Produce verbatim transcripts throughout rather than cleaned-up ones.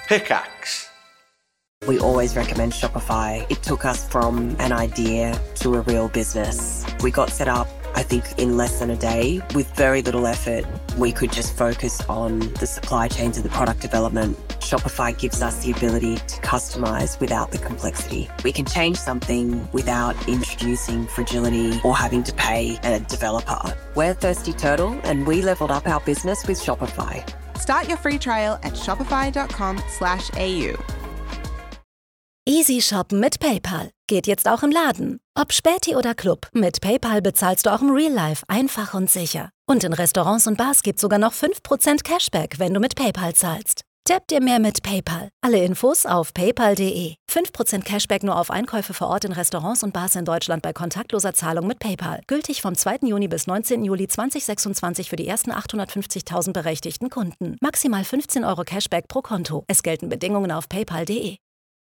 Pickaxe. We always recommend Shopify. It took us from an idea to a real business. We got set up, I think, in less than a day with very little effort. We could just focus on the supply chains and the product development. Shopify gives us the ability to customize without the complexity. We can change something without introducing fragility or having to pay a developer. We're Thirsty Turtle, and we leveled up our business with Shopify. Start your free trial at shopify.com slash AU. Easy shoppen mit PayPal. Geht jetzt auch im Laden. Ob Späti oder Club, mit PayPal bezahlst du auch im Real Life einfach und sicher. Und in Restaurants und Bars gibt's sogar noch fünf Prozent Cashback, wenn du mit PayPal zahlst. Tipp dir mehr mit PayPal. Alle Infos auf paypal punkt de. fünf Prozent Cashback nur auf Einkäufe vor Ort in Restaurants und Bars in Deutschland bei kontaktloser Zahlung mit PayPal. Gültig vom zweiten Juni bis neunzehnten Juli zweitausendsechsundzwanzig für die ersten achthundertfünfzigtausend berechtigten Kunden. Maximal fünfzehn Euro Cashback pro Konto. Es gelten Bedingungen auf paypal punkt de.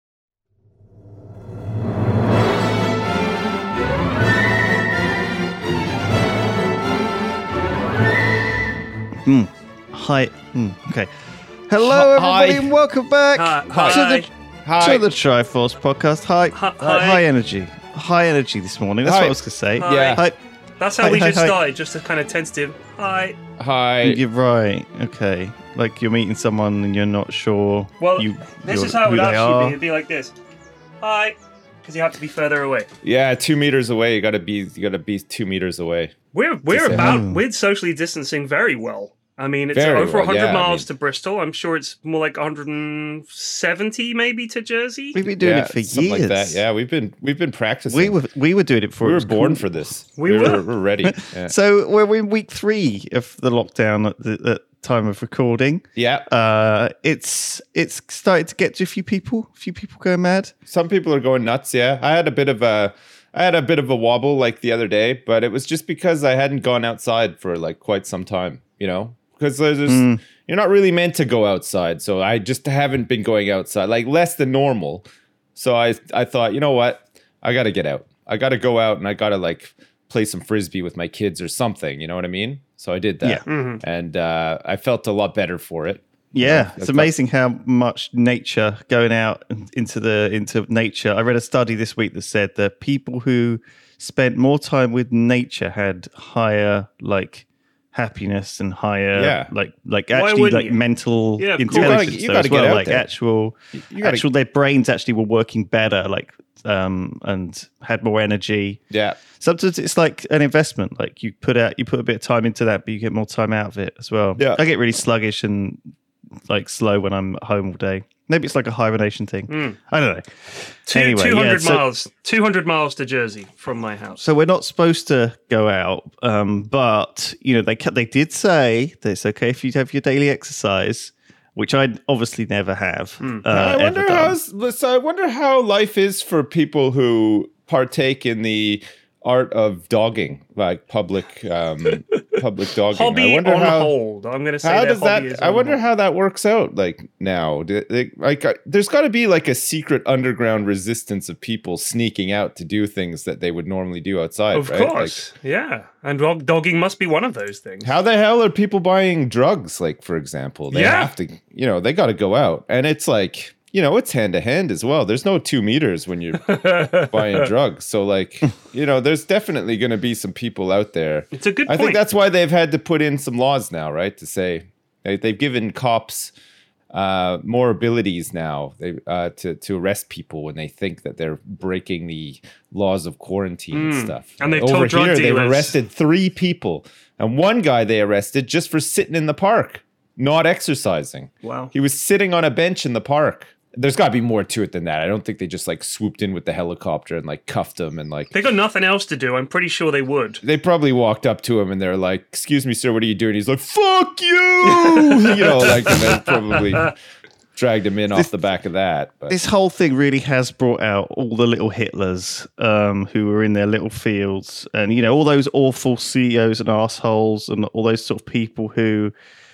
Hmm. Hi. Hmm. Okay. Hello, Hi. everybody, and welcome back Hi. to Hi. the Hi. to the Triforce podcast. Hi. Hi. Hi. High energy. High energy this morning. That's Hi. what I was going to say. Hi. Yeah. Hi. That's how Hi, we hi, just hi. started, just a kind of tentative. Hi. Hi. You're right. Okay. Like you're meeting someone and you're not sure. Well, you, this you're- is how it who would they actually are. be. It'd be like this. Hi. Because you have to be further away. Yeah, two meters away. You gotta be. You gotta be two meters away. We're we're say about hi. we're socially distancing very well. I mean, it's Very over well, one hundred yeah, I miles mean- to Bristol. I'm sure it's more like one hundred seventy maybe to Jersey. We've been doing yeah, it for something years. like that. Yeah, we've been we've been practicing. We were we were doing it for we it were was born cool. for this. We we were. were. We're ready. Yeah. So we're in week three of the lockdown at the at time of recording. yeah. Uh, it's it's started to get to a few people. A few people going mad. Some people are going nuts. Yeah, I had a bit of a. I had a bit of a wobble like the other day, but it was just because I hadn't gone outside for like quite some time. You know, because there's just, Mm. you're not really meant to go outside, so I just haven't been going outside, like less than normal. So I I thought, you know what, I got to get out. I got to go out and I got to like play some frisbee with my kids or something. You know what I mean? So I did that, Yeah. Mhm. and uh, I felt a lot better for it. Yeah, that's it's amazing how much nature going out into the into nature. I read a study this week that said that people who spent more time with nature had higher like happiness and higher Yeah. like like Why actually wouldn't like you? mental Yeah, of course. intelligence You though, gotta as well. get out Like there. actual You gotta- actual their brains actually were working better like um and had more energy. Yeah. Sometimes it's like an investment. Like you put out, you put a bit of time into that, but you get more time out of it as well. Yeah. I get really sluggish and like slow when I'm at home all day. Maybe it's like a hibernation thing. Mm. I don't know. Two, Anyway, two hundred yeah, so- miles. two hundred miles to Jersey from my house. So we're not supposed to go out, um, but you know they ca- they did say that it's okay if you have your daily exercise, which I obviously never have. Uh, I ever wonder done. how. So I wonder how life is for people who partake in the art of dogging, like public um, public dogging. Hobby I wonder on how. hold. I'm going to say How their does hobby that? is I on wonder hold. how that works out. Like now, Do they- like uh, there's got to be like a secret underground resistance of people sneaking out to do things that they would normally do outside. Of right? Like, course, yeah. And dog- dogging must be one of those things. how the hell are people buying drugs? Like, for example, they Yeah. have to, you know, they got to go out, and it's like, you know, it's hand to hand as well. There's no two meters when you're buying drugs. So, like, you know, there's definitely going to be some people out there. It's a good I point. think that's why they've had to put in some laws now, right? To say they, they've given cops uh, more abilities now they, uh, to to arrest people when they think that they're breaking the laws of quarantine and Mm. stuff. And they've Over told drug here, they've dealers- arrested three people, and one guy they arrested just for sitting in the park, not exercising. Wow. He was sitting on a bench in the park. There's got to be more to it than that. I don't think they just like swooped in with the helicopter and like cuffed him and like. They got nothing else to do. I'm pretty sure they would. They probably walked up to him and they're like, "Excuse me, sir, what are you doing?" He's like, "Fuck you," you know, like, and then probably dragged him in off the back of that. But This whole thing really has brought out all the little Hitlers um, who were in their little fields, and you know all those awful C E Os and assholes, and all those sort of people who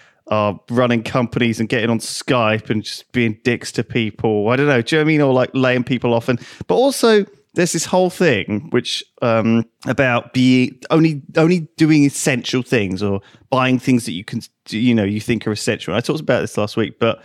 are running companies and getting on Skype and just being dicks to people. I don't know. Do you know what I mean? Or like laying people off, and but also there's this whole thing which um, about being only only doing essential things or buying things that you can you know you think are essential. I talked about this last week, but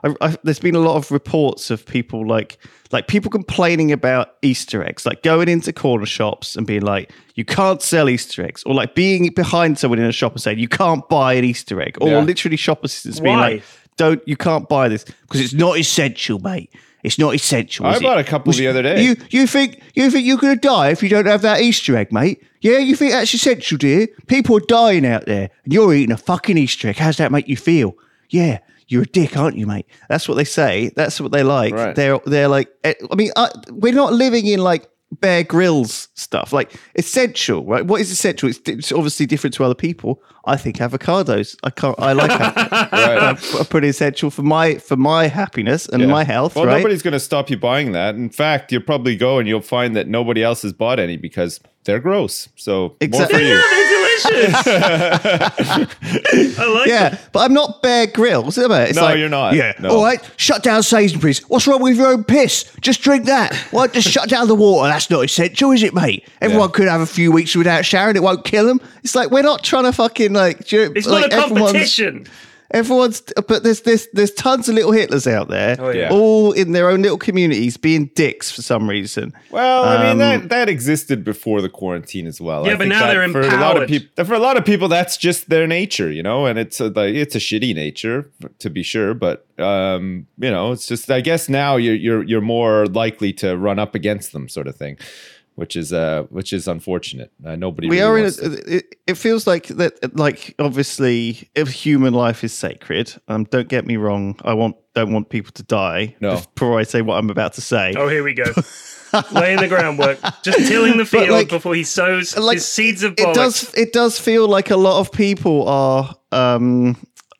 I, I, there's been a lot of reports of people like like people complaining about Easter eggs, like going into corner shops and being like, you can't sell Easter eggs, or like being behind someone in a shop and saying you can't buy an Easter egg, or Yeah. literally shop assistants being Why? like, don't you can't buy this because it's not essential, mate. It's not essential. I is bought it? a couple the other day. You you think you think you're gonna die if you don't have that Easter egg, mate? Yeah, you think that's essential, dear? People are dying out there, and you're eating a fucking Easter egg. How's that make you feel? Yeah, you're a dick, aren't you, mate? That's what they say. That's what they like. Right. They're they're like. I mean, I, we're not living in like Bear Grylls stuff. Like essential, right? What is essential? It's, it's obviously different to other people. I think avocados. I can't. I like avocados. Right. are pretty essential for my for my happiness and Yeah. my health. Well, right? nobody's going to stop you buying that. In fact, you'll probably go and you'll find that nobody else has bought any because they're gross. So Exactly. more for you. Yeah, they're delicious. I like Yeah, them. but I'm not Bear Grylls, am I? It's No, like, you're not. Yeah. No. All right, shut down Sainsbury's. What's wrong with your own piss? Just drink that. Why just shut down the water? That's not essential, is it, mate? Everyone Yeah. could have a few weeks without showering. It won't kill them. It's like we're not trying to fucking like. do you- It's like, not a everyone's- competition. Everyone's, but there's there's there's tons of little Hitlers out there, Oh, yeah. all in their own little communities, being dicks for some reason. Well, I mean Um, that that existed before the quarantine as well. Yeah, I but think now that they're for a lot of empowered. people. For a lot of people, that's just their nature, you know, and it's a, like it's a shitty nature to be sure. But um, you know, it's just I guess now you're you're you're more likely to run up against them, sort of thing, which is uh which is unfortunate. Uh, nobody. We really are in. wants to- A, it, it feels like that. Like obviously, if human life is sacred, um, don't get me wrong. I want don't want people to die. No. Before I say what I'm about to say. Oh, here we go. Laying the groundwork, just tilling the field like- before he sows like, his seeds of it bollocks. does. It does feel like a lot of people are um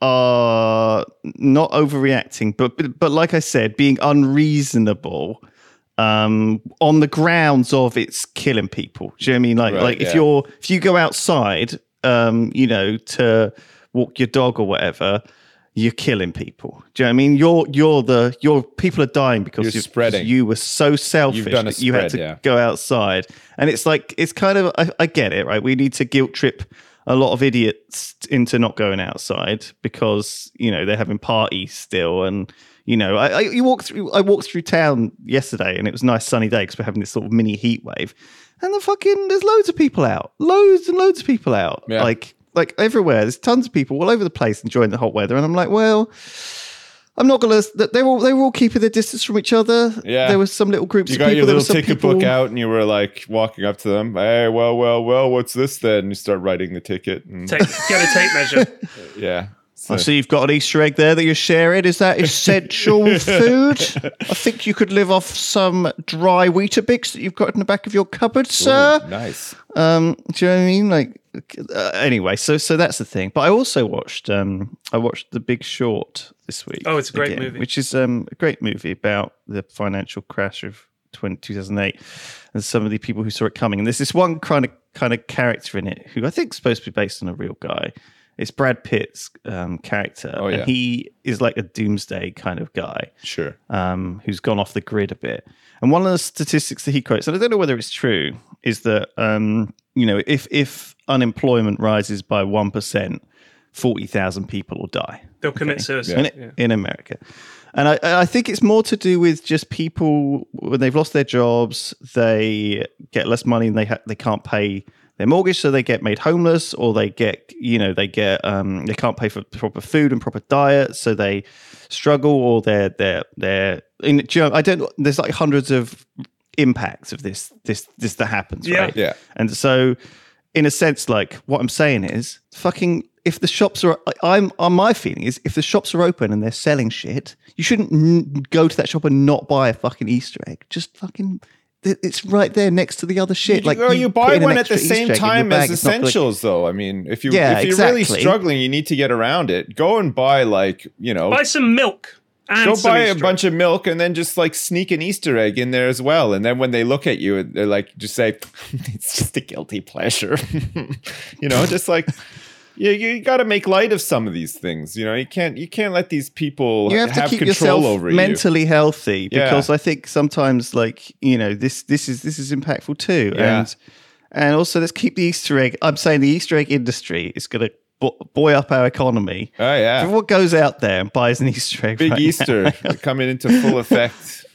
are not overreacting, but but, but like I said, being unreasonable. Um, on the grounds of it's killing people. Do you know what I mean? Like, Right, like if yeah. you're if you go outside, um, you know, to walk your dog or whatever, you're killing people. Do you know what I mean? You're you're the your people are dying because You're you, spreading. you were so selfish done a that you had to spread, yeah. go outside, and it's like it's kind of I, I get it, right? We need to guilt trip a lot of idiots into not going outside because you know they're having parties still and. You know, I, I you walk through. I walked through town yesterday, and it was a nice sunny day because we're having this sort of mini heat wave. And the fucking there's loads of people out, loads and loads of people out, Yeah. like like everywhere. There's tons of people all over the place enjoying the hot weather. And I'm like, well, I'm not gonna. They're all they were all keeping their distance from each other. Yeah. there was some little groups. You of got people. your there little were some ticket people, book out, and you were like walking up to them. Hey, well, well, well, what's this then? And you start writing the ticket. And, Take, get a tape measure. yeah. I So- see you've got an Easter egg there that you're sharing. Is that essential food? I think you could live off some dry Weetabix that you've got in the back of your cupboard, sir. Ooh, nice. Um, do you know what I mean? Like, uh, anyway, so so that's the thing. But I also watched um, I watched The Big Short this week. Oh, it's a great movie. which is um, a great movie about the financial crash of two thousand eight and some of the people who saw it coming. And there's this one kind of kind of character in it who I think is supposed to be based on a real guy. It's Brad Pitt's um, character, Oh, yeah. and he is like a doomsday kind of guy Sure. um, who's gone off the grid a bit. And one of the statistics that he quotes, and I don't know whether it's true, is that um, you know if if unemployment rises by one percent, forty thousand people will die They'll commit suicide. in, Yeah. in America. And I, I think it's more to do with just people when they've lost their jobs, they get less money and they ha- they can't pay their mortgage, so they get made homeless, or they get you know they get um, they can't pay for proper food and proper diet, so they struggle, or they're they're they're in. do you know, I don't. There's like hundreds of impacts of this this this that happens, Yeah. right? Yeah. And so, in a sense, like what I'm saying is, fucking, if the shops are, I'm, on my feeling is, if the shops are open and they're selling shit, you shouldn't n- go to that shop and not buy a fucking Easter egg. Just fucking, it- it's right there next to the other shit. You, like or you put buy in an one at the extra same Easter egg in your time bag, as it's not gonna- essentials, though. I mean, if you Yeah, if you're really exactly. struggling, you need to get around it. Go and buy like you know, Buy some milk. And go some buy a Easter bunch of milk and then just like sneak an Easter egg in there as well. And then when they look at you, they're like, just say, it's just a guilty pleasure. you know, just like. You, you got to make light of some of these things. You know, you can't you can't let these people You have to keep control yourself over you. mentally healthy, Yeah. because I think sometimes, like, you know, this this is this is impactful too. Yeah. And and also, let's keep the Easter egg. I'm saying the Easter egg industry is going to bo- buoy up our economy. Oh yeah, Everyone goes out there and buys an Easter egg. big right Easter coming into full effect.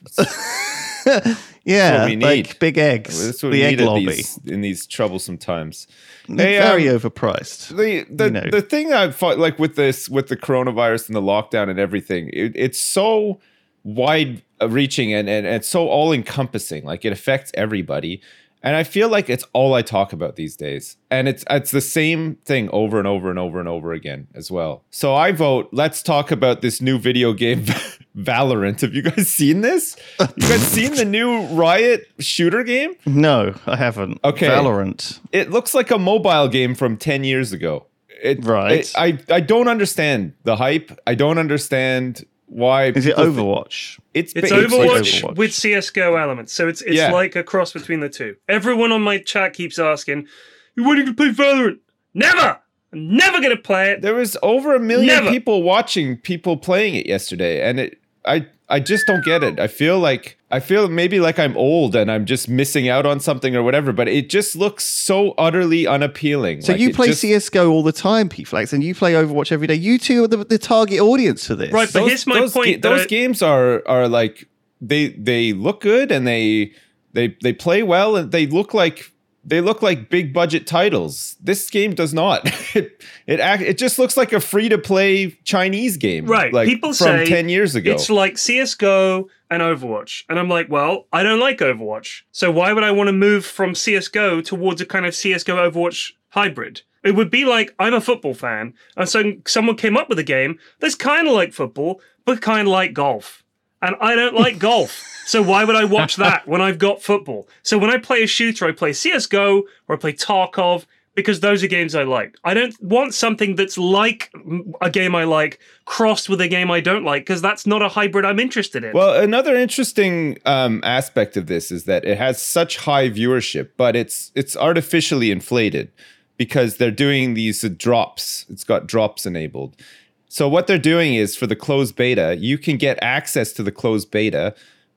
Yeah, we need. like big eggs. That's what the we egg need lobby. these, in these troublesome times. They're Hey, very um, overpriced. The the, you know. the thing I thought like with this with the coronavirus and the lockdown and everything, it, it's so wide reaching and, and, and it's so all encompassing. Like it affects everybody. And I feel like it's all I talk about these days. And it's it's the same thing over and over and over and over again as well. So I vote, let's talk about this new video game, Valorant. Have you guys seen this? You guys seen the new Riot shooter game? No, I haven't. Okay. Valorant. It looks like a mobile game from ten years ago. It, Right. it- I, I don't understand the hype. I don't understand why. Is it people thi- Overwatch? It's, It's ba- Overwatch, Overwatch. with C S G O elements. So it's it's Yeah. like a cross between the two. Everyone on my chat keeps asking, "You wanting to play Valorant?" Never! I'm never going to play it. There was over a million Never. people watching people playing it yesterday, and it I I just don't get it. I feel like I feel maybe like I'm old and I'm just missing out on something or whatever, but it just looks so utterly unappealing. So Like, you it play just- C S G O all the time, P-Flax, and you play Overwatch every day. You two are the, the target audience for this. Right, but here's my those, point ga- that those I- games are are like they they look good and they they they play well and they look like they look like big budget titles. This game does not. it it act, it just looks like a free to play Chinese game, Right. Like People from say ten years ago. It's like C S G O and Overwatch. And I'm like, well, I don't like Overwatch. So why would I want to move from C S G O towards a kind of C S G O Overwatch hybrid? It would be like I'm a football fan, and so someone came up with a game that's kind of like football, but kind of like golf. And I don't like golf. So why would I watch that when I've got football? So when I play a shooter, I play C S G O or I play Tarkov because those are games I like. I don't want something that's like a game I like crossed with a game I don't like because that's not a hybrid I'm interested in. Well, another interesting um, aspect of this is that it has such high viewership, but it's it's artificially inflated because they're doing these drops. It's got drops enabled. So what they're doing is for the closed beta, you can get access to the closed beta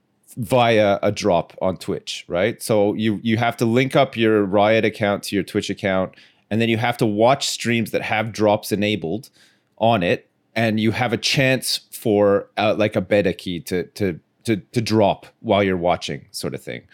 via a drop on Twitch, right? So you you have to link up your Riot account to your Twitch account, and then you have to watch streams that have drops enabled on it, and you have a chance for uh, like a beta key to to to to drop while you're watching, sort of thing.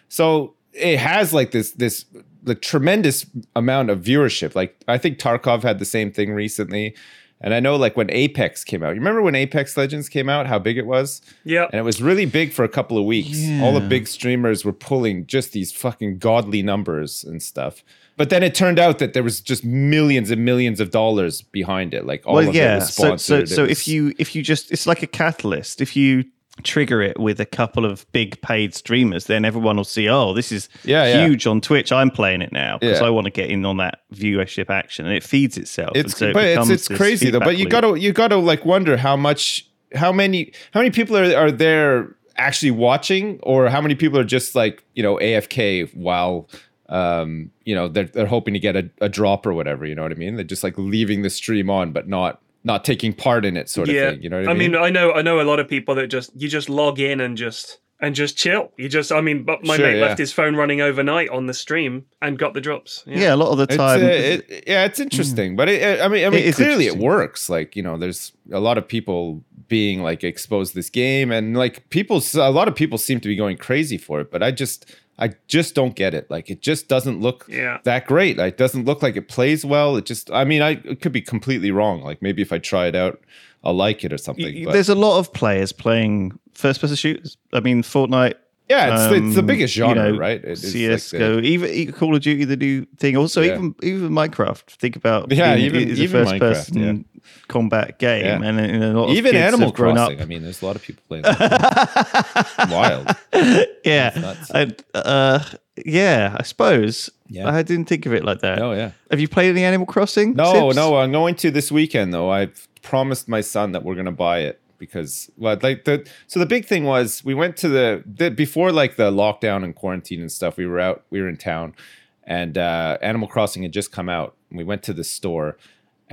So it has like this this the tremendous amount of viewership. Like I think Tarkov had the same thing recently. And I know like when Apex came out, you remember when Apex Legends came out, how big it was? Yeah. And it was really big for a couple of weeks. All the big streamers were pulling just these fucking godly numbers and stuff. But then it turned out that there was just millions and millions of dollars behind it. Like all well, of yeah. it was So, sponsored. so, so It if was- you if you just it's like a catalyst. If you trigger it with a couple of big paid streamers, then everyone will see, oh, this is Yeah, yeah. huge on Twitch. I'm playing it now because Yeah. I want to get in on that viewership action, and it feeds itself. It's and so it but it's becomes it's this crazy though. But feedback you loop. gotta you gotta like wonder how much how many how many people are are there actually watching, or how many people are just like, you know, A F K while um you know they're they're hoping to get a, a drop or whatever. You know what I mean? They're just like leaving the stream on, but not not taking part in it, sort of yeah. thing. You know what I, I mean? mean, I know I know a lot of people that just you just log in and just and just chill. You just I mean, but my Sure, mate yeah. left his phone running overnight on the stream and got the drops. yeah. a lot of the It's, time. uh, it, yeah, it's interesting, but it, I mean, I mean, is clearly it interesting. works. Like, you know, there's a lot of people being like exposed to this game, and like people, a lot of people seem to be going crazy for it. But I just, I just don't get it. Like, it just doesn't look Yeah. that great. Like, it doesn't look like it plays well. It just, I mean, I it could be completely wrong. Like, maybe if I try it out, I'll like it or something. y- But There's a lot of players playing first-person shooters. I mean, Fortnite. yeah, it's, it's the um, biggest you genre, know, right? It- it's like C S G O, the- even, even Call of Duty, the new thing. Also, Yeah. even even Minecraft. Think about Yeah, being- even- it's a even first-person Minecraft, combat game, Yeah. and, and a lot of even kids Animal have grown Crossing. up. I mean, there's a lot of people playing that. Wild. Yeah, nuts. I, uh, yeah. I suppose. Yeah. I didn't think of it like that. Oh yeah. Have you played any Animal Crossing? No, Sips? no, I'm going to this weekend though. I've promised my son that we're gonna buy it because, well, like the so the big thing was we went to the, the before like the lockdown and quarantine and stuff. We were out, we were in town, and uh, Animal Crossing had just come out. And we went to the store,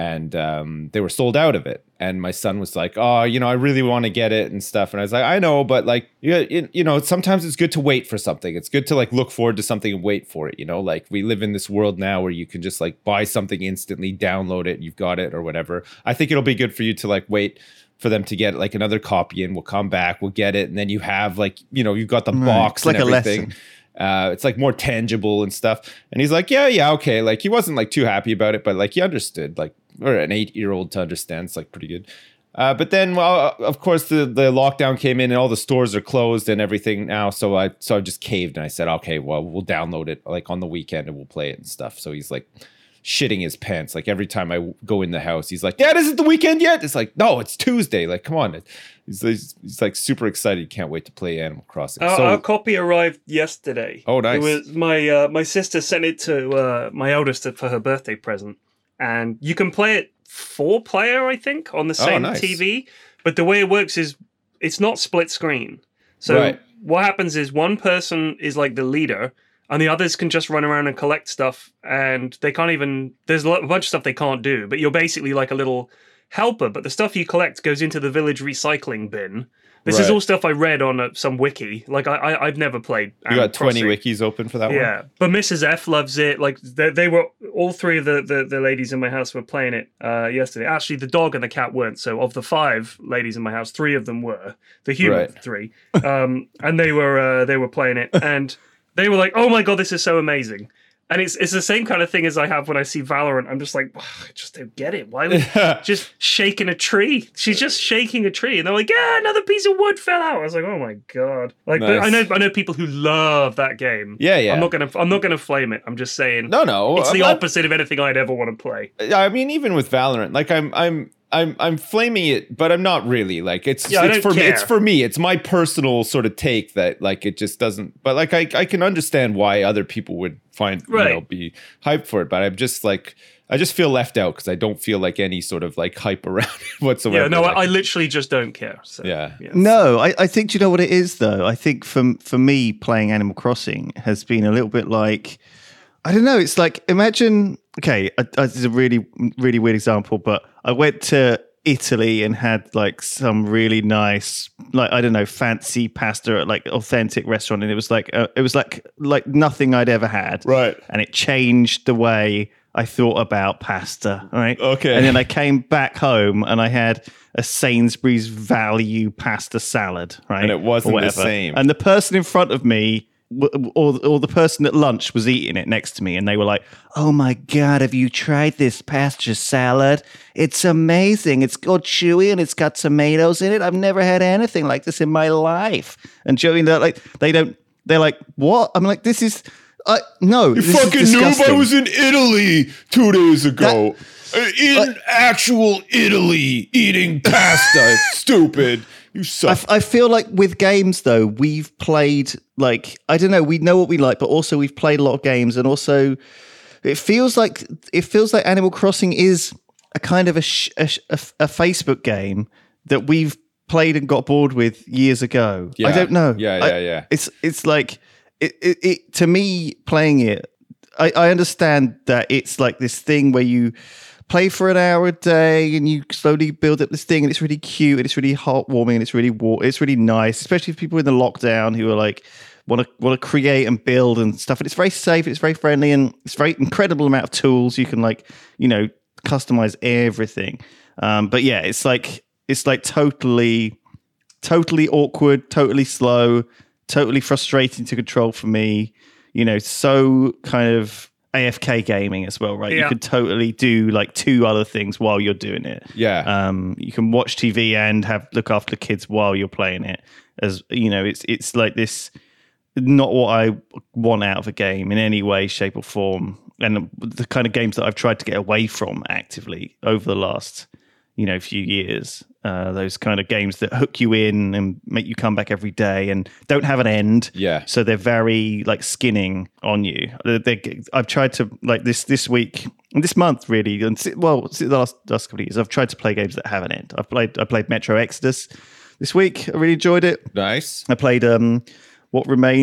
and um, they were sold out of it. And my son was like, oh, you know, I really want to get it and stuff. And I was like, I know, but like, you, you know, sometimes it's good to wait for something. It's good to like look forward to something and wait for it. You know, like we live in this world now where you can just like buy something instantly, download it, you've got it or whatever. I think it'll be good for you to like wait for them to get like another copy and we'll come back, we'll get it. And then you have like, you know, you've got the right. box It's like and a everything. lesson. Uh, it's like more tangible and stuff. And he's like, yeah, yeah, okay. Like he wasn't like too happy about it, but like he understood, like, or an eight year old to understand. It's like pretty good. Uh, but then, well, of course, the, the lockdown came in and all the stores are closed and everything now. So I so I just caved and I said, okay, well, we'll download it like on the weekend and we'll play it and stuff. So he's like shitting his pants. Like every time I go in the house, he's like, Dad, is it the weekend yet? It's like, no, it's Tuesday. Like, come on. He's, he's, he's like super excited. Can't wait to play Animal Crossing. Our, so, our copy arrived yesterday. Oh, nice. It was my uh, my sister sent it to uh, my eldest for her birthday present, and you can play it four player, I think, on the Oh, same nice. T V. But the way it works is it's not split screen. So Right. what happens is one person is like the leader, and the others can just run around and collect stuff, and they can't even. There's a lot- a bunch of stuff they can't do, but you're basically like a little helper. But the stuff you collect goes into the village recycling bin. This is Right. all stuff I read on uh, some wiki. Like I, I, I've never played. you Animal got twenty Crossing. wikis open for that one? Yeah, but Missus F loves it. Like they, they were all three of the, the, the ladies in my house were playing it uh, yesterday. Actually, the dog and the cat weren't. So of the five ladies in my house, three of them were the human Right. three, um, and they were uh, they were playing it, and they were like, "Oh my god, this is so amazing!" And it's it's the same kind of thing as I have when I see Valorant. I'm just like, I just don't get it. Why would just shaking a tree? She's just shaking a tree, and they're like, yeah, another piece of wood fell out. I was like, oh my god. Like, but I Nice. know I know people who love that game. Yeah, yeah. I'm not gonna I'm not gonna flame it. I'm just saying. No, no. It's the I'm- opposite of anything I'd ever want to play. I mean, even with Valorant, like I'm, I'm, I'm, I'm flaming it, but I'm not really. Like it's, Yeah, I it's don't for me. care. It's for me. It's my personal sort of take that, like, it just doesn't. But like, I, I can understand why other people would find, Right. you know, be hyped for it. But I'm just like, I just feel left out because I don't feel like any sort of like hype around it whatsoever. Yeah, no, Like, I, I literally just don't care. So, Yeah. No, I, I think, do you know what it is, though? I think for, for me, playing Animal Crossing has been a little bit like, I don't know, it's like, imagine, okay, I, I, this is a really, really weird example, but I went to Italy and had like some really nice, like, I don't know, fancy pasta at like authentic restaurant. And it was like, uh, it was like, like nothing I'd ever had. Right. And it changed the way I thought about pasta. Right. Okay. And then I came back home and I had a Sainsbury's value pasta salad. Right. And it wasn't Or the whatever. same. And the person in front of me, w- or, or the person at lunch was eating it next to me, and they were like, oh my God, have you tried this pasta salad? It's amazing. It's got chewy and it's got tomatoes in it. I've never had anything like this in my life. And Joey, they're like, they don't, they're like, what? I'm like, this is, uh, no. You this is fucking knew I disgusting. was in Italy two days ago. Uh, in actual Italy, eating pasta. Stupid. You I, suck. f- I feel like with games, though, we've played, like, I don't know, we know what we like, but also we've played a lot of games, and also it feels like it feels like Animal Crossing is a kind of a, sh- a, sh- a, f- a Facebook game that we've played and got bored with years ago. I Yeah. don't know. Yeah, I- yeah, yeah. It's it's like it, it, it to me playing it. I, I understand that it's like this thing where you play for an hour a day and you slowly build up this thing, and it's really cute and it's really heartwarming and it's really war- it's really nice, especially for people in the lockdown who are like want to want to create and build and stuff. And it's very safe, it's very friendly, and it's very incredible amount of tools you can like you know customize everything. Um, but yeah, it's like it's like totally, totally awkward, totally slow, totally frustrating to control for me. You know, so kind of A F K gaming as well, right? Yeah. You could totally do like two other things while you're doing it. Yeah. Um, you can watch T V and have look after the kids while you're playing it. As you know, it's it's like this, not what I want out of a game in any way, shape, or form. And the kind of games that I've tried to get away from actively over the last, you know, few years. Uh, those kind of games that hook you in and make you come back every day and don't have an end. Yeah. So they're very like skinning on you. They're, they're, I've tried to like this this week, this month really, and si- well, the last last couple of years, I've tried to play games that have an end. I've played I played Metro Exodus this week. I really enjoyed it. Nice. I played um, What Remains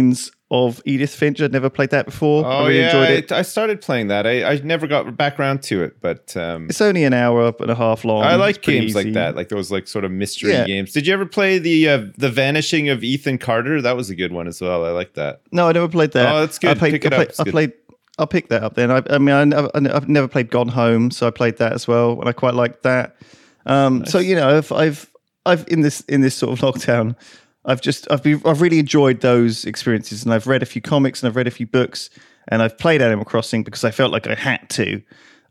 of Edith Finch. I'd never played that before. Oh, I really yeah. enjoyed it. I, I started playing that. I, I never got back around to it, but um, It's only an hour and a half long. I like It's pretty games like easy. that, like those like sort of mystery Yeah. games. Did you ever play the uh, the Vanishing of Ethan Carter? That was a good one as well. I like that. No, I never played that. Oh, that's good. I played, Pick it I up. played, It's I good. played I'll pick that up then. I, I mean, I, never- I've never played Gone Home, so I played that as well, and I quite liked that. Um, So you know, I've, I've, I've in this in this sort of lockdown, I've just I've been I've really enjoyed those experiences, and I've read a few comics and I've read a few books, and I've played Animal Crossing because I felt like I had to,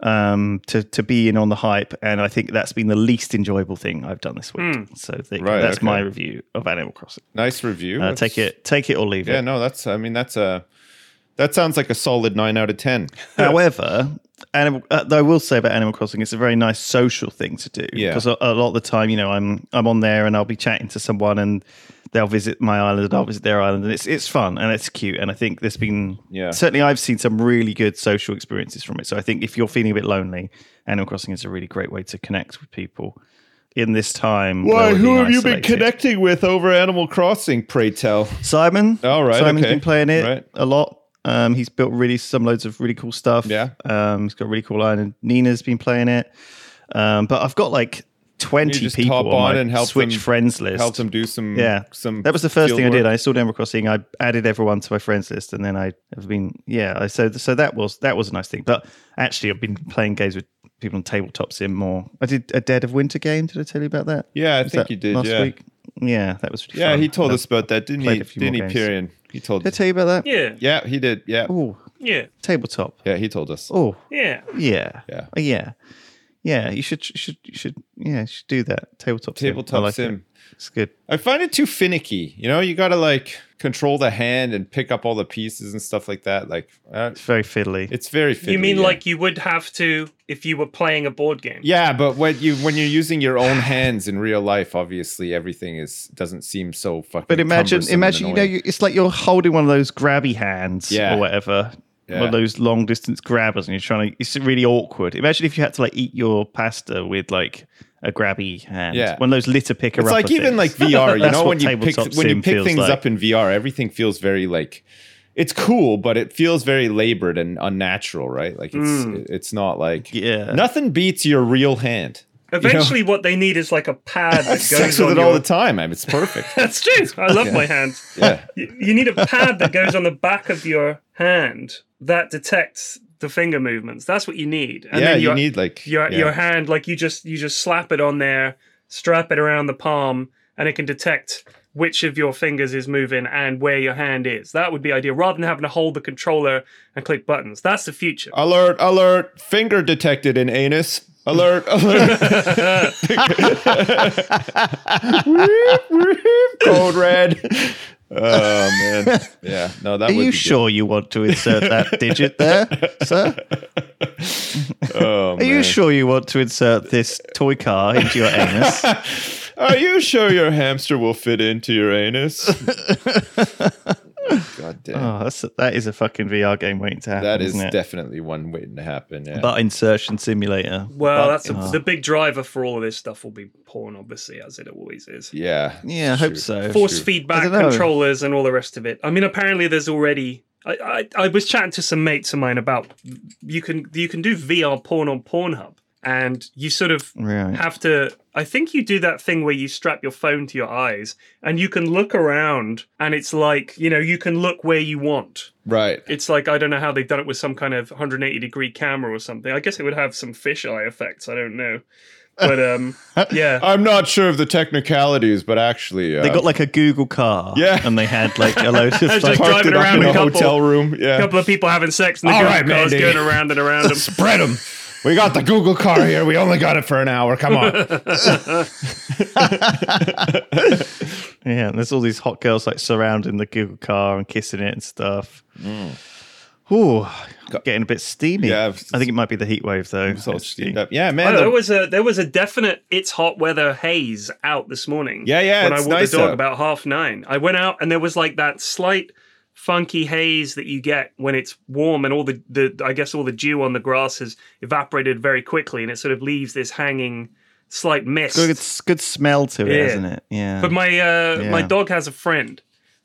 um, to to be in on the hype, and I think that's been the least enjoyable thing I've done this week. So there you go. Right, That's okay. my review of Animal Crossing. Nice review. Uh, That's- take it, take it or leave Yeah, it. no, that's. I mean, that's a. That sounds like a solid nine out of ten. However, Animal, uh, though I will say about Animal Crossing, it's a very nice social thing to do. Yeah. Because a, a lot of the time, you know, I'm I'm on there and I'll be chatting to someone and they'll visit my island and I'll visit their island, and it's it's fun and it's cute. And I think there's been Yeah. certainly I've seen some really good social experiences from it. So I think if you're feeling a bit lonely, Animal Crossing is a really great way to connect with people in this time. where Why? we're Who being have you been isolated. connecting with over Animal Crossing? Pray tell. Simon. Oh, right, Simon's okay. been playing it Right. a lot. Um, he's built really some loads of really cool stuff. Yeah. Um, he's got a really cool line, and Nina's been playing it. Um, but I've got like twenty You just people hop on, on my and help Switch them- friends list. Help them do some. Yeah, some. that was the first field thing I did. work. I saw Animal Crossing. I added everyone to my friends list, and then I have been yeah. I so so that was that was a nice thing. But actually, I've been playing games with people on tabletop sim more. I did a Dead of Winter game. Did I tell you about that? Yeah, I Was think that you did. last Yeah. week. Yeah, that was. Yeah, fun. he told I us about that, didn't he? played a few Didn't he, more games. Pyrian? He told. Did I tell you about that? Yeah. Yeah, he did. Yeah. Oh, Yeah. tabletop. Yeah, he told us. Oh, Yeah. yeah, Yeah. Uh, yeah, yeah. You should, you should, you should. Yeah, you should do that. Tabletop, sim. Tabletop I like sim. it. It's good. I find it too finicky. You know, you got to like control the hand and pick up all the pieces and stuff like that. Like, uh, It's very fiddly. it's very. Fiddly, You mean yeah. like you would have to if you were playing a board game? Yeah, but when you when you're using your own hands in real life, obviously everything is doesn't seem so fucking. But imagine, cumbersome imagine, and you know, annoying. you, it's like you're holding one of those grabby hands Yeah. or whatever. Yeah. One of those long distance grabbers, and you're trying to. It's really awkward. Imagine if you had to like eat your pasta with like a grabby hand. Yeah. One of those litter picker. It's like even like V R. You That's know, what when you pick tabletop when you sim pick feels things like. up in V R, everything feels very like it's cool, but it feels very labored and unnatural, right? Like it's it's not like Yeah. nothing beats your real hand. Eventually, what they need is like a pad that I goes sex on with it your... all the time. I mean, it's perfect. That's true. I love my hands. Yeah. You, you need a pad that goes on the back of your hand that detects the finger movements. That's what you need. And yeah, then you your, need like your yeah. your hand, like you just you just slap it on there, strap it around the palm, and it can detect which of your fingers is moving and where your hand is. That would be ideal, rather than having to hold the controller and click buttons. That's the future. Alert! Alert! Finger detected in anus. Alert! Alert! Whoop, whoop, Code red. Oh man, yeah. No, that Are would you be sure you want to insert that digit there, sir? Good. Oh, Are you sure you want to insert this toy car into your anus? Are you sure your hamster will fit into your anus? God damn. Oh, that's that is a fucking V R game waiting to happen. that is isn't it? definitely one waiting to happen. Yeah. Butt insertion simulator. Well, Butt that's a, in- the big driver for all of this stuff will be porn, obviously, as it always is. yeah. Yeah, I hope so. Force True. feedback I don't know. controllers and all the rest of it. I mean, apparently there's already. I, I I was chatting to some mates of mine about you can you can do V R porn on Pornhub, and you sort of Right. have to. I think you do that thing where you strap your phone to your eyes and you can look around, and it's like, you know, you can look where you want. Right. It's like, I don't know how they've done it with some kind of one hundred eighty degree camera or something. I guess it would have some fisheye effects. I don't know. But um, yeah. I'm not sure of the technicalities, but actually, uh, They got like a Google car, Yeah. and they had like a load of Just like, parked driving it up around in a a couple- hotel room. Yeah. A couple of people having sex and the All Google right, car's Mandy. going around and around them. Spread them. We got the Google car here. We only got it for an hour. Come on. yeah. And there's all these hot girls like surrounding the Google car and kissing it and stuff. Mm. Ooh, getting a bit steamy. Yeah, I think it might be the heat wave though. So It's steamed up. Yeah, man. Oh, the- there was a there was a definite it's hot weather haze out this morning. Yeah, yeah, When it's I walked nice the dog out. about half nine, I went out and there was like that slight funky haze that you get when it's warm and all the, the I guess all the dew on the grass has evaporated very quickly and it sort of leaves this hanging slight mist. good, good smell to it, Yeah. isn't it? Yeah. But my uh, Yeah. my dog has a friend,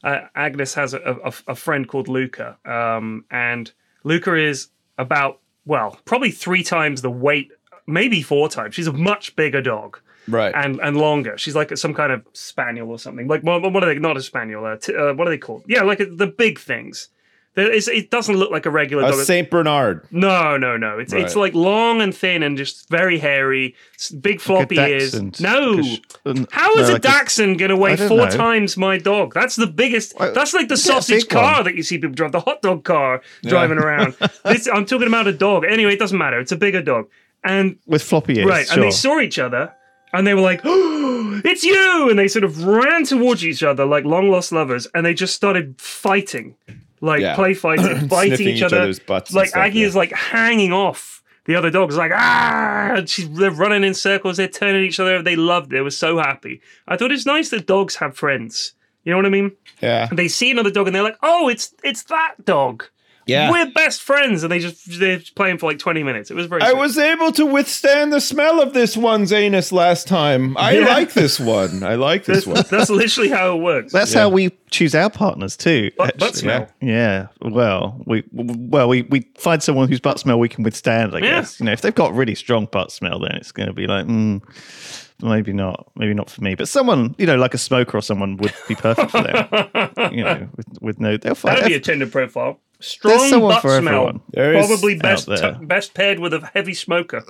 uh, Agnes has a, a, a friend called Luca, um, and Luca is about, well, probably three times the weight, maybe four times. She's a much bigger dog. Right. And and longer. She's like some kind of spaniel or something. Like, what, what are they? Not a spaniel. Uh, t- uh, what are they called? Yeah, like the big things. There is, it doesn't look like a regular A dog. Saint Bernard. No, no, no. It's Right. it's like long and thin and just very hairy, s- big floppy Like a ears. dachshund. No. Like a sh- um, How is no, a like a- dachshund going to weigh I don't four know. times my dog? That's the biggest. Well, That's like the get a sausage big car one. that you see people drive, the hot dog car driving around. This, I'm talking about a dog. Anyway, it doesn't matter. It's a bigger dog. And With floppy ears. right, sure. and they saw each other, and they were like, "Oh, it's you!" And they sort of ran towards each other like long lost lovers, and they just started fighting, like Yeah. play fighting, biting Sniffing each each other. other's butts and Like stuff, Aggie yeah. is like hanging off the other dogs, like ah, and she's they're running in circles, they're turning each other. They loved it. They were so happy. I thought it's nice that dogs have friends. You know what I mean? Yeah. And they see another dog, and they're like, "Oh, it's it's that dog." Yeah. We're best friends, and they just they're just playing for like twenty minutes. It was very. I sweet. was able to withstand the smell of this one's anus last time. I Yeah. like this one. I like this one. That's literally how it works. That's Yeah. how we choose our partners too. Butt- butt actually. smell. Yeah. Well, we well we, we find someone whose butt smell we can withstand. I Yeah. guess you know if they've got really strong butt smell, then it's going to be like, mm, maybe not, maybe not for me. But someone you know like a smoker or someone would be perfect for them. you know, with, with no, they'll find. That'd be a Tinder profile. Strong someone butt for smell. everyone. There is Probably out best there. t- best paired with a heavy smoker.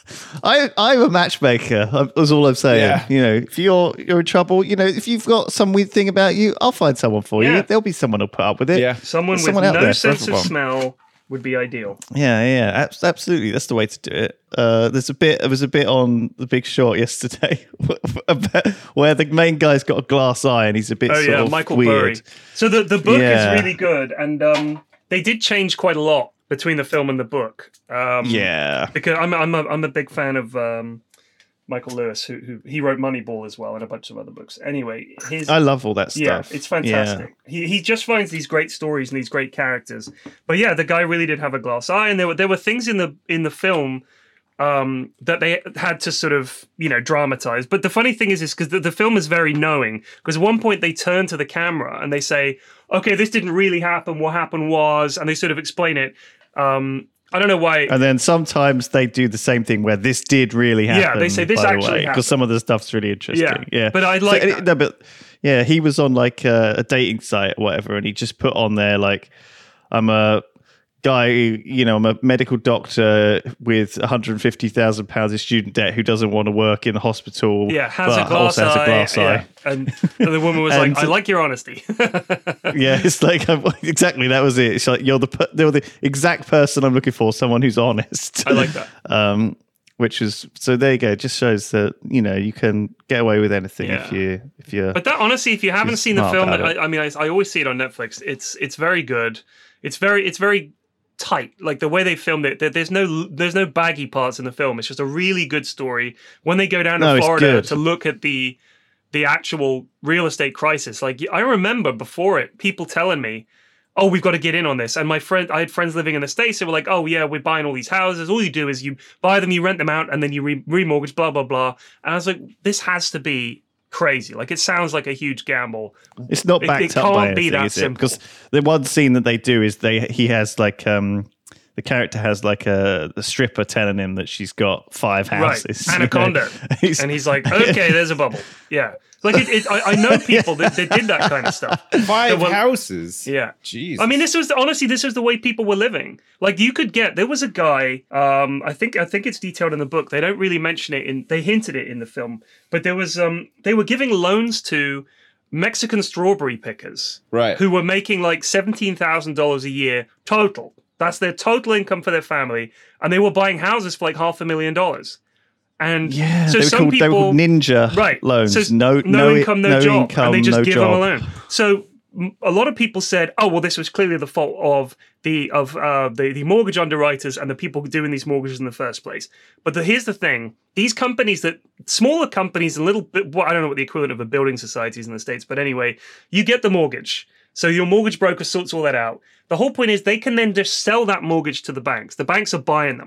I I'm a matchmaker. That's all I'm saying. Yeah. You know, if you're you're in trouble, you know, if you've got some weird thing about you, I'll find someone for Yeah. you. There'll be someone who'll put up with it. Yeah. Someone with Someone out no there for sense of everyone. smell would be ideal. Yeah, yeah, abs- absolutely. That's the way to do it. Uh, there's a bit. There was a bit on The Big Short yesterday about- where the main guy's got a glass eye and he's a bit Oh sort yeah, of Michael weird. Burry. So the the book Yeah. is really good, and um, they did change quite a lot between the film and the book. Um, Yeah, because I'm I'm a, I'm a big fan of um, Michael Lewis, who, who he wrote Moneyball as well and a bunch of other books. Anyway, his I love all that yeah, stuff. it's fantastic. He he just finds these great stories and these great characters. But yeah, the guy really did have a glass eye, and there were there were things in the in the film um, that they had to sort of you know dramatize. But the funny thing is, is because the, the film is very knowing. Because at one point they turn to the camera and they say, "Okay, this didn't really happen. What happened was," and they sort of explain it. Um, I don't know why. And then sometimes they do the same thing where this did really happen. Yeah, they say this by the actually way, happened. because some of the stuff's really interesting. Yeah, Yeah, but I So, like and that. it- no, but yeah, he was on like a, a dating site or whatever, and he just put on there like, "I'm a guy, you know, I'm a medical doctor with one hundred fifty thousand pounds in student debt who doesn't want to work in the hospital. Yeah, has but a glass also eye. has a glass yeah. eye." And, and the woman was And- like, "I like your honesty." Yeah, it's like I'm, exactly that was it. It's like you're the per- you're the exact person I'm looking for, someone who's honest. I like that. um, which is so. There you go. It just shows that you know you can get away with anything Yeah. if you if you. But that honestly, if you haven't You're seen the smart film, about it. I, I mean, I, I always see it on Netflix. It's it's very good. It's very it's very tight. Like the way they filmed it, there, there's no there's no baggy parts in the film. It's just a really good story. When they go down to No, it's Florida good. to look at the the actual real estate crisis, like I remember before it, people telling me, "Oh, we've got to get in on this." And my friend, I had friends living in the States. They were like, "Oh yeah, we're buying all these houses. All you do is you buy them, you rent them out, and then you re- remortgage, blah blah blah." And I was like, "This has to be crazy. Like it sounds like a huge gamble." It's not It- backed it up by can't be anything, that is it? simple. Because the one scene that they do is they he has like um the character has like a, a stripper telling him that she's got five houses. Right, you know? Anaconda, He's- and he's like, "Okay, there's a bubble." Yeah, like it, it, I, I know people that, that did that kind of stuff. Five That were- houses. Yeah. Jeez. I mean, this was honestly, this was the way people were living. Like you could get, there was a guy. Um, I think, I think it's detailed in the book. They don't really mention it in. They hinted it in the film, but there was, um, they were giving loans to Mexican strawberry pickers, Right. who were making like seventeen thousand dollars a year total. That's their total income for their family, and they were buying houses for like half a million dollars. And yeah, so they were some called people, they were called ninja right loans. So no, no, no income, no, no job, income, and they just no give job. them a loan. So m- a lot of people said, "Oh, well, this was clearly the fault of the of uh, the the mortgage underwriters and the people doing these mortgages in the first place." But the, here's the thing: these companies, that smaller companies, a little bit, well, I don't know what the equivalent of a building society is in the States, but anyway, you get the mortgage. So your mortgage broker sorts all that out. The whole point is they can then just sell that mortgage to the banks. The banks are buying them.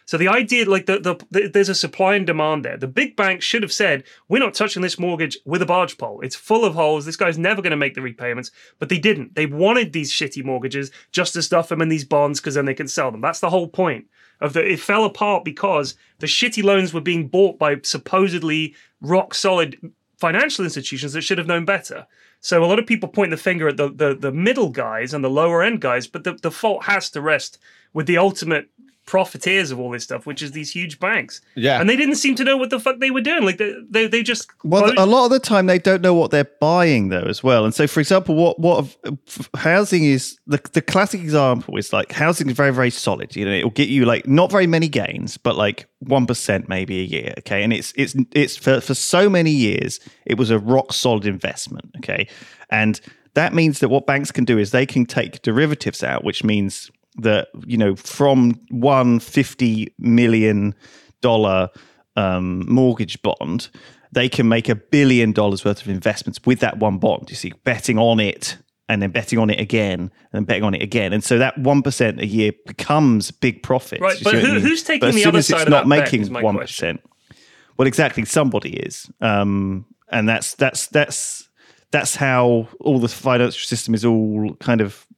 So the idea, like the, the, the there's a supply and demand there. The big banks should have said, we're not touching this mortgage with a barge pole. It's full of holes. This guy's never going to make the repayments. But they didn't. They wanted these shitty mortgages just to stuff them in these bonds because then they can sell them. That's the whole point of the. It fell apart because the shitty loans were being bought by supposedly rock solid financial institutions that should have known better. So a lot of people point the finger at the the, the middle guys and the lower end guys, but the, the fault has to rest with the ultimate profiteers of all this stuff, which is these huge banks. Yeah. And they didn't seem to know what the fuck they were doing. Like they they, they just Well, closed- a lot of the time they don't know what they're buying though as well. And so, for example, what what housing is the the classic example is like housing is very very solid. You know, it'll get you like not very many gains, but like one percent maybe a year. Okay, and it's it's it's for for so many years it was a rock solid investment. Okay, and that means that what banks can do is they can take derivatives out, which means that, you know, from one fifty million dollars um, mortgage bond, they can make a billion dollars worth of investments with that one bond. You see, betting on it and then betting on it again and then betting on it again. And so that one percent a year becomes big profits. Right, You but see what I who- mean? who's taking But as the soon other as side it's of not that bet making is my one percent. Well, exactly. Somebody is. Um, and that's that's that's that's how all the financial system is all kind of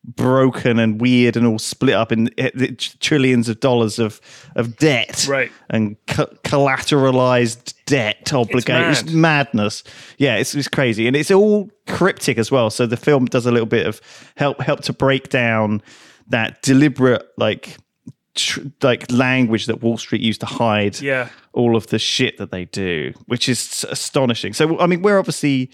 broken and weird and all split up in trillions of dollars of of debt, Right. and co- collateralized debt obligations. mad. Madness. Yeah, it's, it's crazy, and it's all cryptic as well. So the film does a little bit of help help to break down that deliberate like tr- like language that Wall Street used to hide Yeah. all of the shit that they do, which is astonishing. So I mean, we're obviously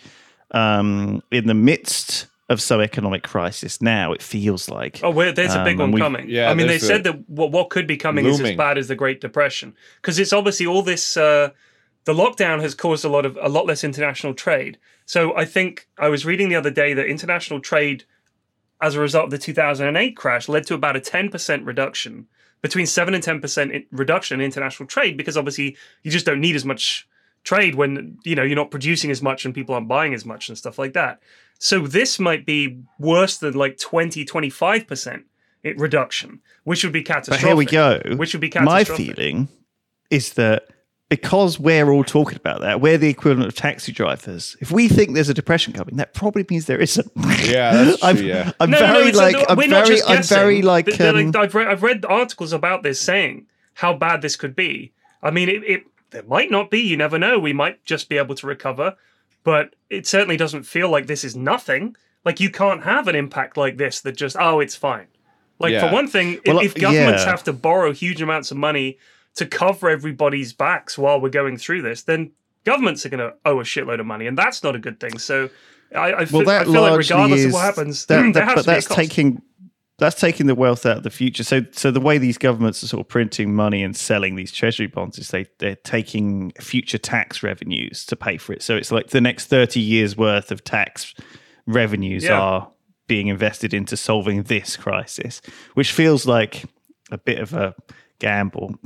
um, in the midst of some economic crisis now, it feels like. Oh, well, there's a big Um, one and we- coming. yeah, I mean, they there's said a- that what, what could be coming is as looming. bad as the Great Depression, because it's obviously all this. Uh, the lockdown has caused a lot of a lot less international trade. So I think I was reading the other day that international trade, as a result of the two thousand eight crash, led to about a ten percent reduction, between seven and ten percent reduction in international trade, because obviously you just don't need as much trade when, you know, you're not producing as much and people aren't buying as much and stuff like that. So this might be worse than like twenty, twenty-five percent reduction, which would be But catastrophic. here we go. Which would be My catastrophic. feeling is that because we're all talking about that, we're the equivalent of taxi drivers. If we think there's a depression coming, that probably means there isn't. Yeah, that's true, I'm, yeah. I'm No, no, very it's like, like, I'm we're not very, just I'm guessing. very like, They're um, like, I've read, I've read articles about this saying how bad this could be. I mean, it, it there might not be. You never know. We might just be able to recover, but it certainly doesn't feel like this is nothing. Like you can't have an impact like this that just oh, it's fine. Like Yeah. for one thing, Well, if, if governments yeah. have to borrow huge amounts of money to cover everybody's backs while we're going through this, then governments are going to owe a shitload of money, and that's not a good thing. So I, I, feel, well, that I feel like largely regardless is, of what happens, that, there that- has but to be a that's cost. taking that's taking the wealth out of the future. So, so the way these governments are sort of printing money and selling these treasury bonds is they they're taking future tax revenues to pay for it. So it's like the next thirty years worth of tax revenues Yeah. are being invested into solving this crisis, which feels like a bit of a gamble.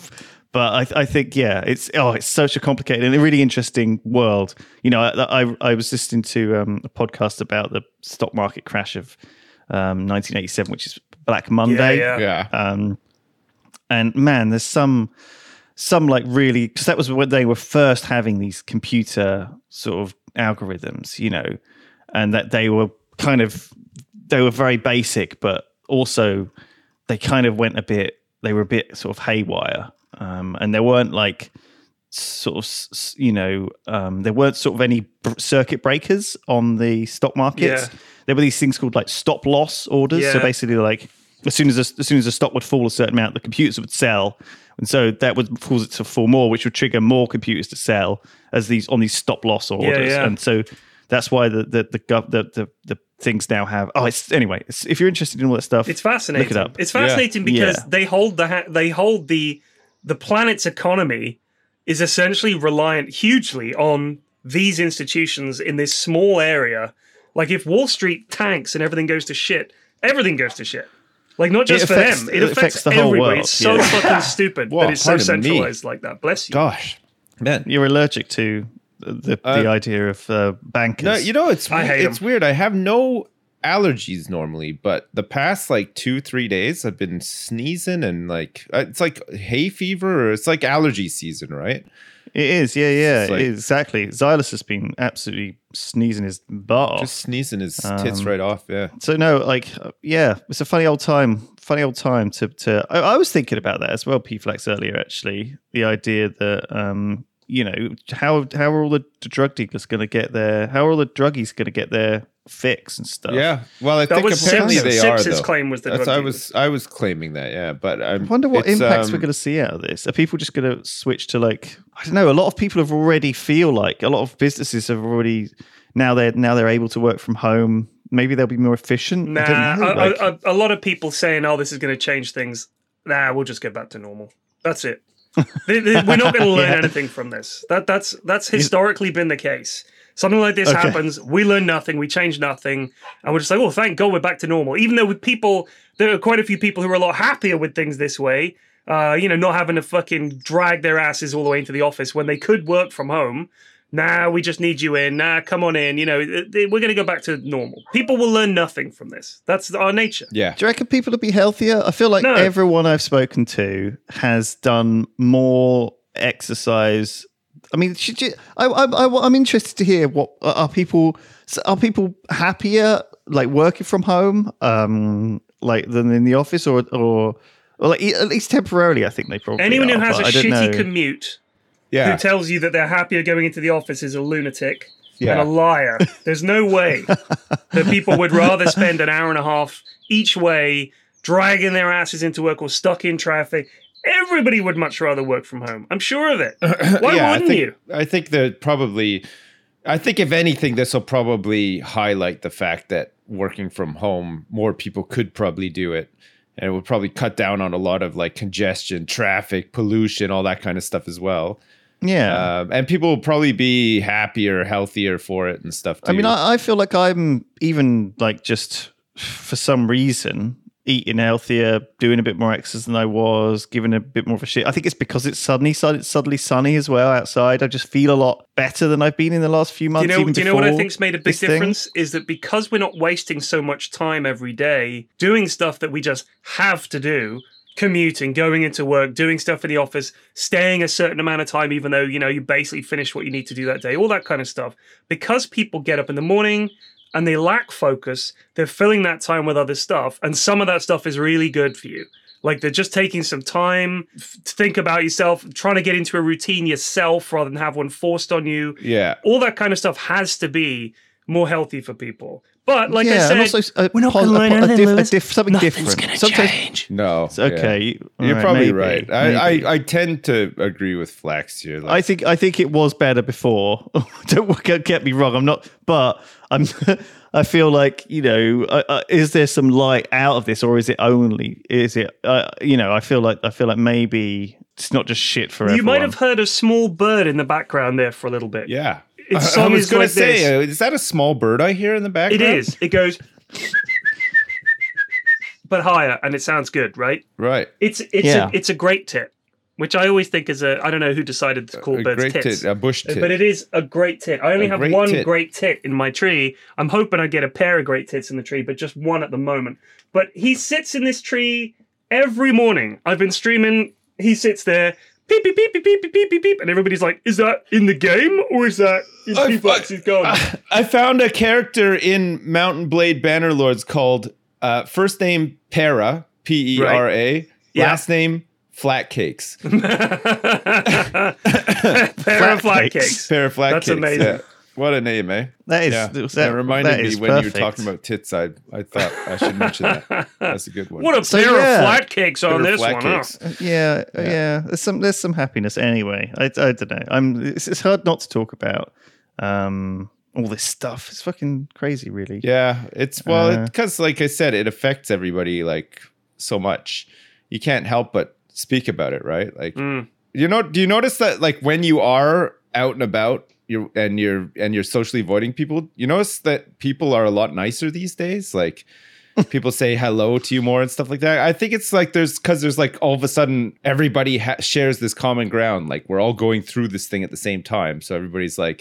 But I, I think, yeah, it's oh, it's such a complicated and a really interesting world. You know, I I, I was listening to um, a podcast about the stock market crash of um, nineteen eighty-seven, which is Black Monday. Yeah, yeah. Yeah. Um, and man, there's some some like really, because that was when they were first having these computer sort of algorithms, you know, and that they were kind of they were very basic, but also they kind of went a bit. They were a bit sort of haywire. Um, and there weren't like sort of, s- you know, um, there weren't sort of any b- circuit breakers on the stock markets. Yeah. There were these things called like stop loss orders. So Yeah. basically, like as soon as a, as soon as a stock would fall a certain amount, the computers would sell, and so that would cause it to fall more, which would trigger more computers to sell as these on these stop loss orders. yeah. And so that's why the the the gov- the, the, the things now have. Oh, it's anyway. It's, if you're interested in all that stuff, It's fascinating. Look it up. It's fascinating Yeah. because Yeah. they hold the ha- they hold the the planet's economy is essentially reliant hugely on these institutions in this small area. Like if Wall Street tanks and everything goes to shit, everything goes to shit. Like not just It affects- for them, it, it affects, affects the whole everybody. world, It's so yeah. fucking stupid Whoa, that it's so pardon me. centralized like that. Bless you. Gosh, man. You're allergic to the the Uh, idea of uh, bankers. No, you know it's I hate it's 'em. weird. I have no allergies normally, but the past like two, three days I've been sneezing and like uh, it's like hay fever or it's like allergy season, right? It is, yeah, yeah, It's like- it is, exactly. Xylus has been absolutely sneezing his butt off. Just sneezing his tits Um, right off. Yeah. So no, like, uh, yeah, it's a funny old time. Funny old time to to. I, I was thinking about that as well, P Flex earlier. Actually, the idea that um, you know, how how are all the, the drug dealers going to get their? How are all the druggies going to get their fix and stuff? Yeah. Well, I That think was apparently Sips- they Sips's are though. claim was the That's, drug I dealers. was I was claiming that. Yeah, but I wonder what it's, impacts um, we're going to see out of this. Are people just going to switch to like I don't know? A lot of people have already feel like a lot of businesses have already now they're now they're able to work from home. Maybe they'll be more efficient. I Nah, don't know, a, like- a, a lot of people saying, "Oh, this is going to change things." Nah, we'll just get back to normal. That's it. They- they- We're not going to learn Yeah. anything from this. That that's that's historically been the case. Something like this Okay. happens, we learn nothing, we change nothing, and we're just like, "Oh, thank God, we're back to normal." Even though with people, there are quite a few people who are a lot happier with things this way. Uh, you know, not having to fucking drag their asses all the way into the office when they could work from home. Nah, we just need you in. Nah, come on in. You know, it- it- we're going to go back to normal. People will learn nothing from this. That's our nature. Yeah. Do you reckon people will be healthier? I feel like No. everyone I've spoken to has done more exercise. I mean, should you, I, I, I, I'm interested to hear what are people are people happier like working from home, um, like than in the office, or or, or like at least temporarily. I think they probably Anyone who are, has a but I don't shitty know. commute Yeah. who tells you that they're happier going into the office is a lunatic Yeah. and a liar. There's no way that people would rather spend an hour and a half each way dragging their asses into work or stuck in traffic. Everybody would much rather work from home. I'm sure of it. Why yeah, wouldn't I think, you? I think that probably, I think if anything, this will probably highlight the fact that working from home, more people could probably do it. And it would probably cut down on a lot of like congestion, traffic, pollution, all that kind of stuff as well. Yeah. Um, and people will probably be happier, healthier for it and stuff too. I mean, I, I feel like I'm even like just for some reason eating healthier, doing a bit more exercise than I was, giving a bit more of a shit. I think it's because it's suddenly, it's suddenly sunny as well outside. I just feel a lot better than I've been in the last few Do months. you know, even do you know what I before think's made a big this thing. difference? Is that because we're not wasting so much time every day doing stuff that we just have to do, commuting, going into work, doing stuff in the office, staying a certain amount of time, even though, you know, you basically finish what you need to do that day, all that kind of stuff. Because people get up in the morning and they lack focus, they're filling that time with other stuff. And some of that stuff is really good for you. Like they're just taking some time f- to think about yourself, trying to get into a routine yourself rather than have one forced on you. yeah. All that kind of stuff has to be more healthy for people. But like yeah, I said, and also uh, we're not pos- going to learn a, po- a, anything, diff- a Lewis. diff- something Nothing's different. going to Sometimes- change. No. It's okay. Yeah. You're Alright, probably maybe, right. maybe. I, I, I tend to agree with Flax here. Like, I think I think it was better before. Don't get, get me wrong. I'm not, but I'm. I feel like you know, uh, uh, is there some light out of this, or is it only? Is it? Uh, you know, I feel like I feel like maybe it's not just shit for You everyone. might have heard a small bird in the background there for a little bit. yeah. Its I, I song was is going like to say, this. uh, is that a small bird I hear in the It background? is. It goes, but higher, and it sounds good, right? Right. It's it's Yeah. a, it's a great tit, which I always think is a. I don't know who decided to call A birds great tits. tit, a bush tit. But it is a great tit. I only A have great one tit. great tit in my tree. I'm hoping I get a pair of great tits in the tree, but just one at the moment. But he sits in this tree every morning. I've been streaming. He sits there, beep, beep, beep, beep, beep, beep, beep, beep, beep. And everybody's like, is that in the game or is that in I- P-Flax's gun? I, I found a character in Mountain Blade Bannerlords called uh, first name Para, P E R A, Yeah. last name Flatcakes. Pair of flat cakes. cakes. Para Flatcakes. That's amazing. Yeah. What a name, eh? That is Yeah. that, That reminded that me is when perfect. you were talking about tits. I I thought I should mention that. That's a good one. What a So, pair yeah. of flat cakes on Para this one. huh? Flatcakes. Yeah, yeah. There's some there's some happiness anyway. I, I don't know. I'm. It's, it's hard not to talk about um, all this stuff. It's fucking crazy, really. Yeah, it's well Uh, because, like I said, it affects everybody like so much. You can't help but speak about it, right? Like, Mm. you know, do you notice that like when you are out and about, you're and you're and you're socially avoiding people, you notice that people are a lot nicer these days. Like, people say hello to you more and stuff like that. I think it's like there's because there's like all of a sudden everybody ha- shares this common ground. Like we're all going through this thing at the same time, so everybody's like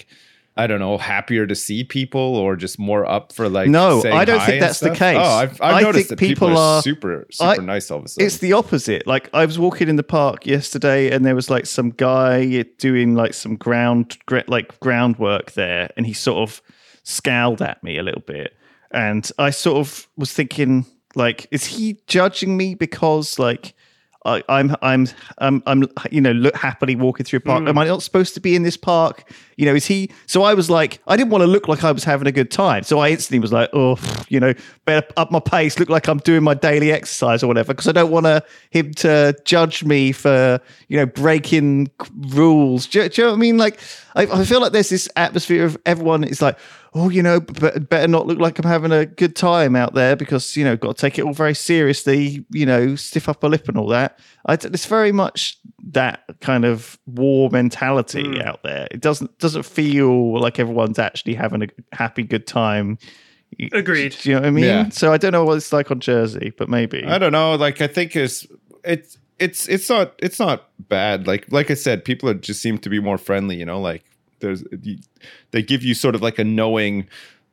I don't know, happier to see people or just more up for like no, saying I don't hi think and that's the stuff? case. Oh, I've, I've I noticed think that people, people are, are- super I- super nice all of a sudden. It's the opposite. Like I was walking in the park yesterday, and there was like some guy doing like some ground, gr- like groundwork there, and he sort of scowled at me a little bit, and I sort of was thinking, like, is he judging me because like I, I'm, I'm, I'm, I'm, you know, look happily walking through a park. Am I not supposed to be in this park? You know, is he? So I was like, I didn't want to look like I was having a good time. So I instantly was like, oh, you know, better up my pace, look like I'm doing my daily exercise or whatever, because I don't want to him to judge me for, you know, breaking rules. Do, you- do you know what I mean? Like, I, I feel like there's this atmosphere of everyone is like, oh, you know, b- better not look like I'm having a good time out there because, you know, got to take it all very seriously, you know, stiff upper lip and all that. I, it's very much that kind of war mentality Mm. out there. It doesn't doesn't feel like everyone's actually having a happy, good time. Agreed. Do you know what I mean? Yeah. So I don't know what it's like on Jersey, but maybe. I don't know. Like I think it's it's it's it's not it's not bad. Like like I said, people are, just seem to be more friendly. You know, like there's they give you sort of like a knowing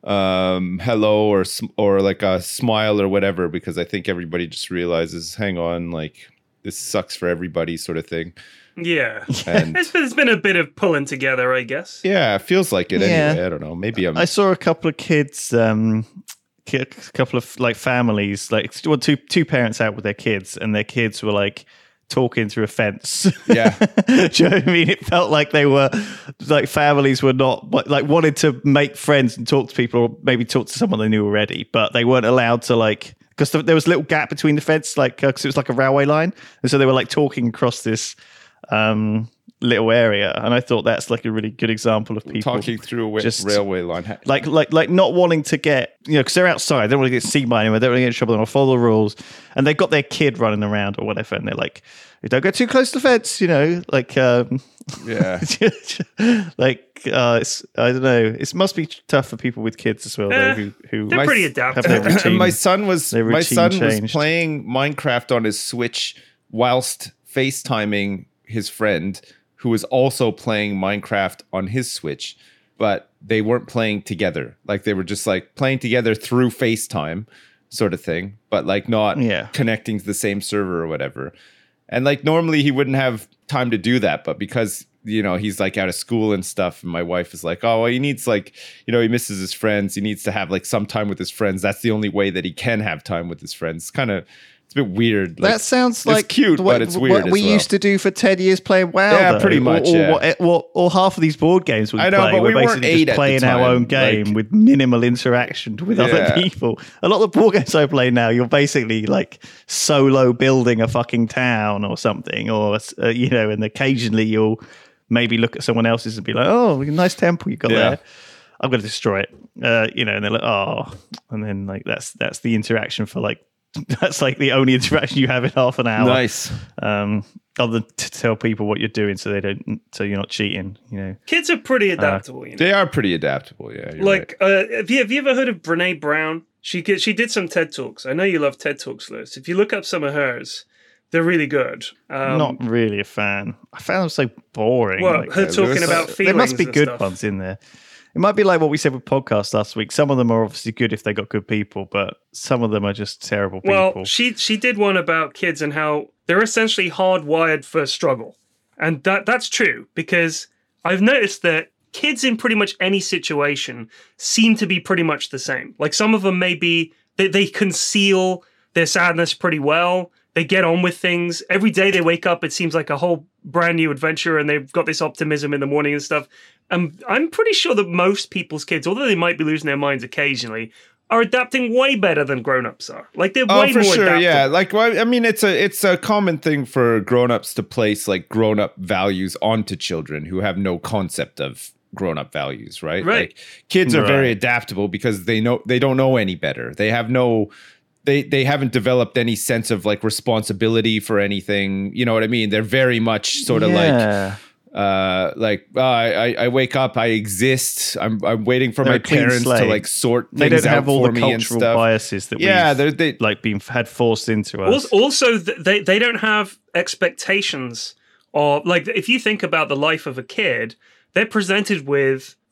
um hello or sm- or like a smile or whatever, because I think everybody just realizes, hang on, like this sucks for everybody, sort of thing. Yeah. And There's been, there's been a bit of pulling together, I guess. yeah, it feels like it Yeah. anyway. I don't know. Maybe I'm. I saw a couple of kids, um, ki- a couple of like families, like well, two two parents out with their kids, and their kids were like talking through a fence. Yeah. Do you know what I mean? It felt like they were like families were not like wanted to make friends and talk to people, or maybe talk to someone they knew already, but they weren't allowed to like because there was a little gap between the fence, like because it was like a railway line, and so they were like talking across this um little area, and I thought that's like a really good example of people talking through a wa- just- railway line. like like like not wanting to get, you know, because they're outside, they don't want to get seen by anyone, they don't want to get in trouble, they want to follow the rules, and they've got their kid running around or whatever, and they're like, don't go too close to the fence, you know, like um Yeah. like uh it's, I don't know, it must be tough for people with kids as well, though, Eh, who who They're My- pretty have adaptable. their routine. And my son was their my routine son changed. was playing Minecraft on his Switch whilst FaceTiming his friend who was also playing Minecraft on his Switch, but they weren't playing together. Like they were just like playing together through FaceTime sort of thing, but like not Yeah. connecting to the same server or whatever. And like normally he wouldn't have time to do that, but because you know he's like out of school and stuff, and my wife is like, oh well, he needs like, you know, he misses his friends, he needs to have like some time with his friends. That's the only way that he can have time with his friends. It's kind of it's a bit weird. Like, that sounds it's like cute, what, but it's weird what as we well. used to do for ten years playing WoW. Yeah, though. pretty much, Or, or, yeah. what- or, or half of these board games we I know, play, but we're we weren't basically eight just at the playing our time, own game like- with minimal interaction with Yeah. other people. A lot of the board games I play now, you're basically like solo building a fucking town or something, or uh, you know, and occasionally you'll maybe look at someone else's and be like, oh, nice temple you got Yeah. there. I'm going to destroy it, uh, you know, and they're like, oh, and then like that's that's the interaction for like that's like the only interaction you have in half an hour. Nice. Um, other than to tell people what you're doing so they don't, so you're not cheating. You know, Kids are pretty adaptable, you know. They are pretty adaptable. Yeah. you're Like, right. uh, have you have you ever heard of Brene Brown? She get, she did some TED talks. I know you love TED talks, Lewis. If you look up some of hers, they're really good. Um, not really a fan. I found them so boring. well, Like, her uh, talking Lewis- about there feelings. must be and good stuff. ones in there. It might be like what we said with podcasts last week. Some of them are obviously good if they got good people, but some of them are just terrible people. Well, she she did one about kids and how they're essentially hardwired for struggle, and that that's true because I've noticed that kids in pretty much any situation seem to be pretty much the same. Like some of them maybe they, they conceal their sadness pretty well. They get on with things. Every day they wake up, it seems like a whole brand new adventure, and they've got this optimism in the morning and stuff. Um, I'm pretty sure that most people's kids, although they might be losing their minds occasionally, are adapting way better than grown-ups are. Like they're Oh, way for more sure, adaptable. yeah. Like, well, I mean, it's a it's a common thing for grown-ups to place like grown-up values onto children who have no concept of grown-up values, right? Right. Like, kids are very Right. adaptable because they know they don't know any better. They have no. They, they haven't developed any sense of like responsibility for anything. You know what I mean? They're very much sort of like Yeah. uh like uh, I I wake up, I exist. I'm I'm waiting for They're my a clean parents to slate. like sort They things don't out have all for the me and cultural stuff. biases that Yeah, we've they're they like been had forced into us. Also, also th- they they don't have expectations or like if you think about the life of a kid, they're presented with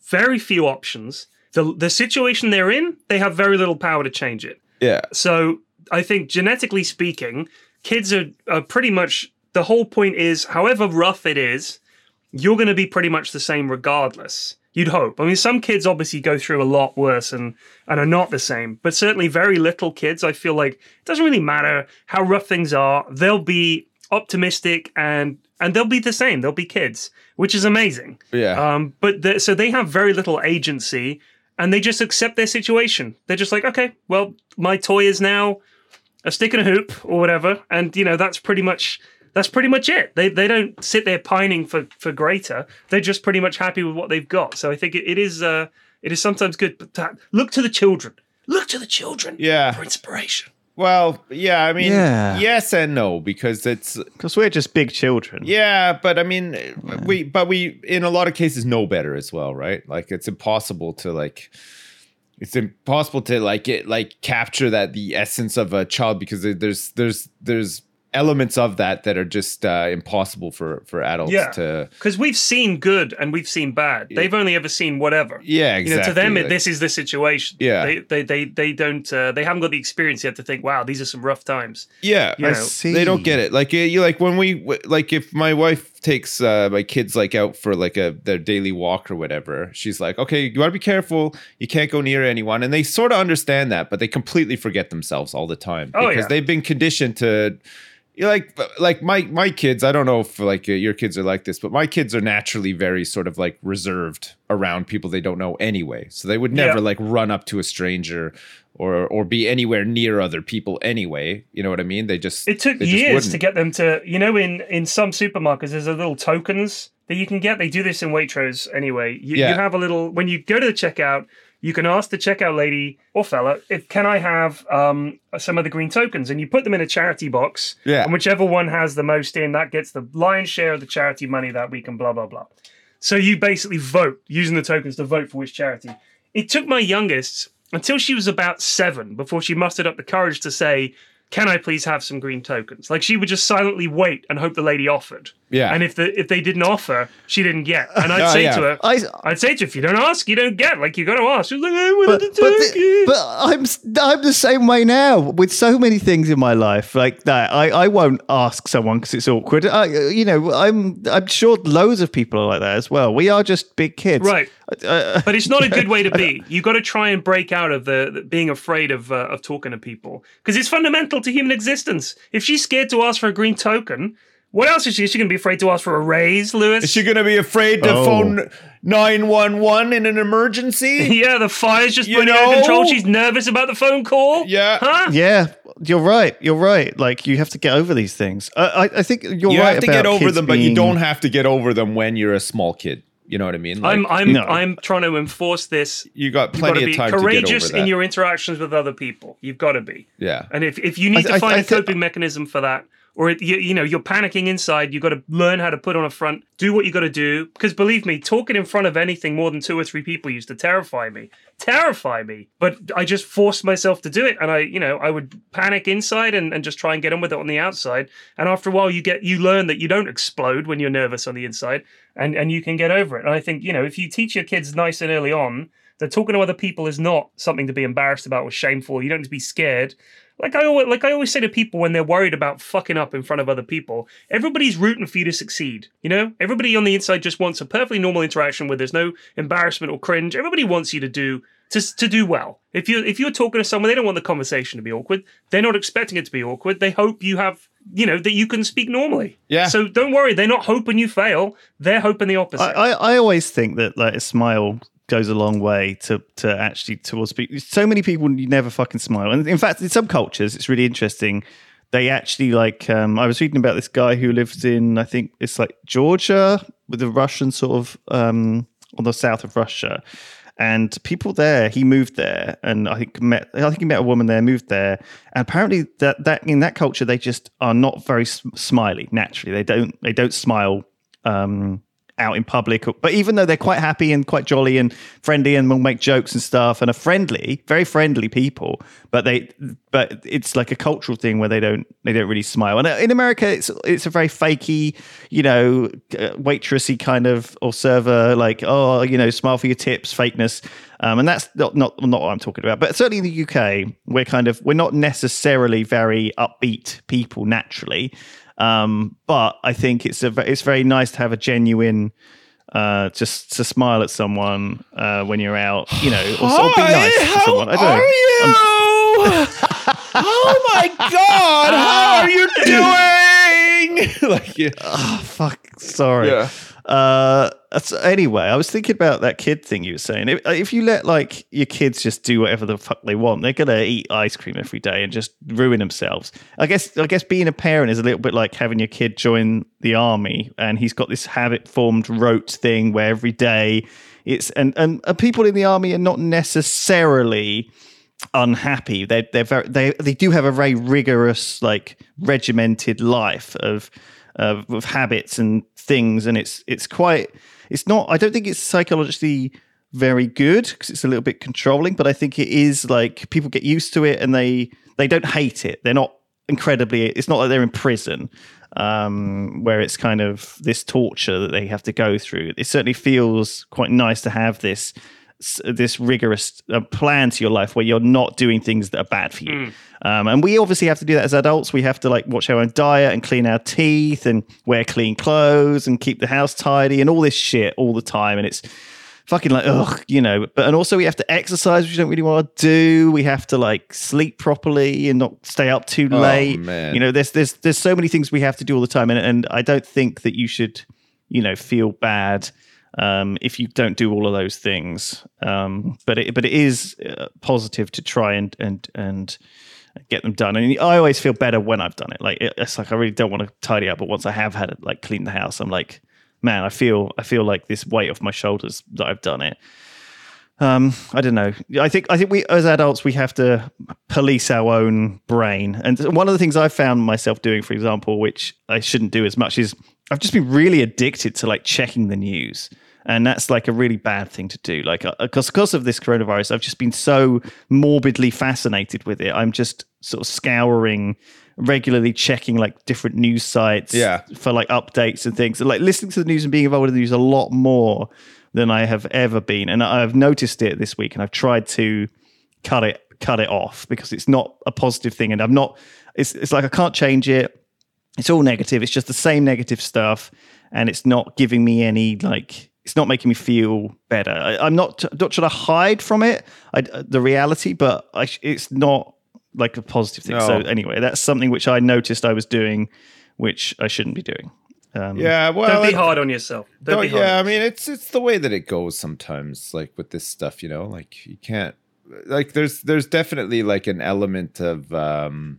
very few options. The the situation they're in, they have very little power to change it. Yeah. So I think genetically speaking, kids are, are pretty much, the whole point is, however rough it is, you're going to be pretty much the same regardless. You'd hope. I mean, some kids obviously go through a lot worse and, and are not the same, but certainly very little kids, I feel like it doesn't really matter how rough things are. They'll be optimistic and and they'll be the same. They'll be kids, which is amazing. Yeah. Um. But the, so they have very little agency and they just accept their situation. They're just like, okay, well, my toy is now a stick and a hoop or whatever. And, you know, that's pretty much... That's pretty much it. They they don't sit there pining for, for greater. They're just pretty much happy with what they've got. So I think it, it is uh, it is sometimes good to look to the children. Look to the children Yeah. for inspiration. Well, yeah, I mean, Yeah. yes and no, because it's, Because we're just big children. yeah, but I mean, we, but we, in a lot of cases, know better as well, right? Like, it's impossible to, like, it's impossible to, like, get, like, capture that, the essence of a child, because there's, there's, there's, elements of that that are just uh, impossible for for adults Yeah. to. Because we've seen good and we've seen bad. They've only ever seen whatever. Yeah, You know, exactly. to them, it, Like- this is the situation. Yeah. They they they, they don't. Uh, they haven't got the experience yet to think, wow, these are some rough times. Yeah, You I know, see. they don't get it. Like uh, you, like when we, like if my wife takes uh, my kids like out for like a their daily walk or whatever, she's like, okay, you want to be careful. You can't go near anyone, and they sort of understand that, but they completely forget themselves all the time Oh, because yeah. they've been conditioned to. You like like my my kids, I don't know if like uh, your kids are like this, but my kids are naturally very sort of like reserved around people they don't know anyway. So they would never Yeah. like run up to a stranger or or be anywhere near other people anyway. You know what I mean? They just It took they just years wouldn't. to get them to, you know, in, in some supermarkets, there's a little tokens that you can get. They do this in Waitrose anyway. You, Yeah. you have a little, when you go to the checkout, you can ask the checkout lady or fella, if can I have um, some of the green tokens? And you put them in a charity box. Yeah. And whichever one has the most in, that gets the lion's share of the charity money that week and blah, blah, blah. So you basically vote, using the tokens to vote for which charity. It took my youngest until she was about seven before she mustered up the courage to say, can I please have some green tokens? Like she would just silently wait and hope the lady offered. Yeah. And if the if they didn't offer, she didn't get. And I'd Oh, say yeah. to her, I, I'd say to her, if you don't ask, you don't get. Like you got to ask. She was like, I but, wanted to but, take the- it. but I'm s- I'm the same way now with so many things in my life like that. I, I won't ask someone because it's awkward. I, you know, I'm I'm sure loads of people are like that as well. We are just big kids, Right. Uh, But it's not a good way to be. You got to try and break out of the, the being afraid of uh, of talking to people because it's fundamental to human existence. If she's scared to ask for a green token, what else is she? Is she going to be afraid to ask for a raise, Lewis? Is she going to be afraid to Oh. phone nine one one in an emergency? Yeah, the fire's just You burning out of know? control. She's nervous about the phone call. Yeah. Huh? yeah, you're right. You're right. Like you have to get over these things. I I, I think you're You right. have to about get over kids them, but you being- don't have to get over them when you're a small kid. You know what I mean? Like, I'm I'm No. I'm trying to enforce this. you got You've got plenty to of be time to get courageous over that. in your interactions with other people. You've got to be. yeah. And if, if you need I- to I- find I a thi- coping mechanism for that, or it, you, you know you're panicking inside, you've got to learn how to put on a front, do what you got to do. Because believe me, talking in front of anything more than two or three people used to terrify me, terrify me. But I just forced myself to do it, and I, you know, I would panic inside and, and just try and get on with it on the outside. And after a while, you get you learn that you don't explode when you're nervous on the inside, and and you can get over it. And I think you know if you teach your kids nice and early on that talking to other people is not something to be embarrassed about or shameful. You don't need to be scared. Like I always, like I always say to people when they're worried about fucking up in front of other people, everybody's rooting for you to succeed. You know, everybody on the inside just wants a perfectly normal interaction where there's no embarrassment or cringe. Everybody wants you to do to to do well. If you if you're talking to someone, they don't want the conversation to be awkward. They're not expecting it to be awkward. They hope you have, you know, that you can speak normally. Yeah. So don't worry. They're not hoping you fail. They're hoping the opposite. I, I, I always think that like a smile goes a long way to to actually towards people. So many people you never fucking smile, and in fact, in some cultures, it's really interesting. They actually like. Um, I was reading about this guy who lives in, I think it's like Georgia, with the Russian sort of um, on the south of Russia, and people there. He moved there, and I think met. I think he met a woman there, moved there, and apparently that that in that culture they just are not very s- smiley naturally. They don't they don't smile. Um, out in public. But even though they're quite happy and quite jolly and friendly and will make jokes and stuff and are friendly, very friendly people, but they, but it's like a cultural thing where they don't, they don't really smile. And in America, it's it's a very fakey, you know, waitressy kind of or server, like, oh, you know, smile for your tips, fakeness. Um, and that's not, not not what I'm talking about. But certainly in the U K, we're kind of, we're not necessarily very upbeat people naturally. Um, but I think it's a, it's very nice to have a genuine, uh, just to smile at someone uh, when you're out, you know, or, or be nice Hi, to someone. I don't how know. are you? Oh my God, how are you doing? Like, yeah. Oh, fuck. Sorry. Yeah. Uh, so anyway, I was thinking about that kid thing you were saying. If, if you let like your kids just do whatever the fuck they want, they're gonna eat ice cream every day and just ruin themselves. I guess. I guess being a parent is a little bit like having your kid join the army, and he's got this habit-formed rote thing where every day it's and and, and people in the army are not necessarily unhappy. They they're very they they do have a very rigorous, like regimented life of. Uh, of habits and things, and it's it's quite it's not I don't think it's psychologically very good because it's a little bit controlling, but I think it is like people get used to it and they they don't hate it. They're not incredibly, it's not like they're in prison um where it's kind of this torture that they have to go through. It certainly feels quite nice to have this this rigorous uh, plan to your life where you're not doing things that are bad for you. Mm. Um, and we obviously have to do that as adults. We have to like watch our own diet and clean our teeth and wear clean clothes and keep the house tidy and all this shit all the time. And it's fucking like, ugh, you know, but, and also we have to exercise, which we don't really want to do. We have to like sleep properly and not stay up too late. Oh, man. You know, there's, there's, there's so many things we have to do all the time. And, and I don't think that you should, you know, feel bad Um, if you don't do all of those things, um, but it, but it is uh, positive to try and and and get them done. And I always feel better when I've done it. Like it, it's like I really don't want to tidy up, but once I have had it, like clean the house, I'm like, man, I feel I feel like this weight off my shoulders that I've done it. Um, I don't know. I think I think we as adults we have to police our own brain. And one of the things I found myself doing, for example, which I shouldn't do as much, is I've just been really addicted to like checking the news. And that's like a really bad thing to do. Like, because because of this coronavirus, I've just been so morbidly fascinated with it. I'm just sort of scouring, regularly checking like different news sites yeah. for like updates and things. And like listening to the news and being involved in the news a lot more than I have ever been. And I've noticed it this week, and I've tried to cut it cut it off because it's not a positive thing. And I'm not. It's it's like I can't change it. It's all negative. It's just the same negative stuff, and it's not giving me any like. It's not making me feel better. I, I'm not not trying to hide from it, I, the reality, but I, it's not like a positive thing. No. So anyway, that's something which I noticed I was doing, which I shouldn't be doing. Um, yeah, well, don't be it, hard on yourself. Don't don't, be hard yeah, on I mean, it's it's the way that it goes sometimes. Like with this stuff, you know, like you can't. Like there's there's definitely like an element of. Um,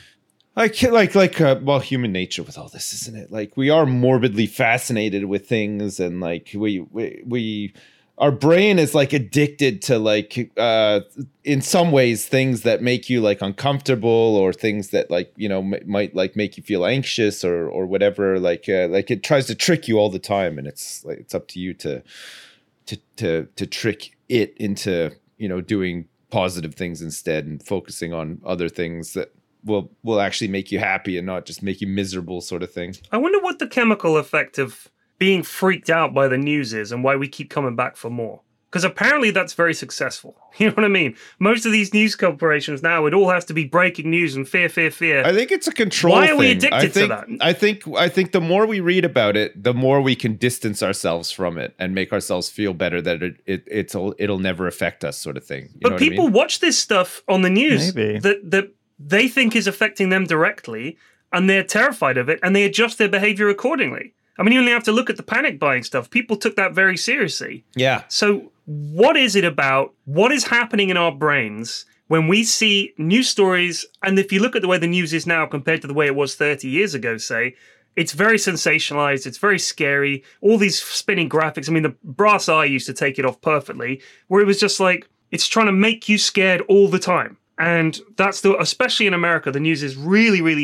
Like, like, like, uh, well, human nature with all this, isn't it? Like, we are morbidly fascinated with things, and like, we, we, we, our brain is like addicted to like, uh, in some ways, things that make you like uncomfortable, or things that like, you know, m- might like make you feel anxious, or or whatever. Like, uh, like it tries to trick you all the time, and it's like it's up to you to, to, to, to trick it into, you know, doing positive things instead, and focusing on other things that. will will actually make you happy and not just make you miserable, sort of thing. I wonder what the chemical effect of being freaked out by the news is and why we keep coming back for more. Because apparently that's very successful. You know what I mean? Most of these news corporations now, it all has to be breaking news and fear, fear, fear. I think it's a control Why thing. are we addicted I think, to that? I think I think the more we read about it, the more we can distance ourselves from it and make ourselves feel better that it, it it's it'll never affect us, sort of thing. You but know people what I mean? watch this stuff on the news Maybe. that that they think is affecting them directly, and they're terrified of it, and they adjust their behavior accordingly. I mean, you only have to look at the panic buying stuff. People took that very seriously. Yeah. So what is it about, what is happening in our brains when we see news stories, and if you look at the way the news is now compared to the way it was thirty years ago, say, it's very sensationalized, it's very scary, all these spinning graphics. I mean, the Brass Eye used to take it off perfectly, where it was just like, it's trying to make you scared all the time. And that's the, especially in America, the news is really, really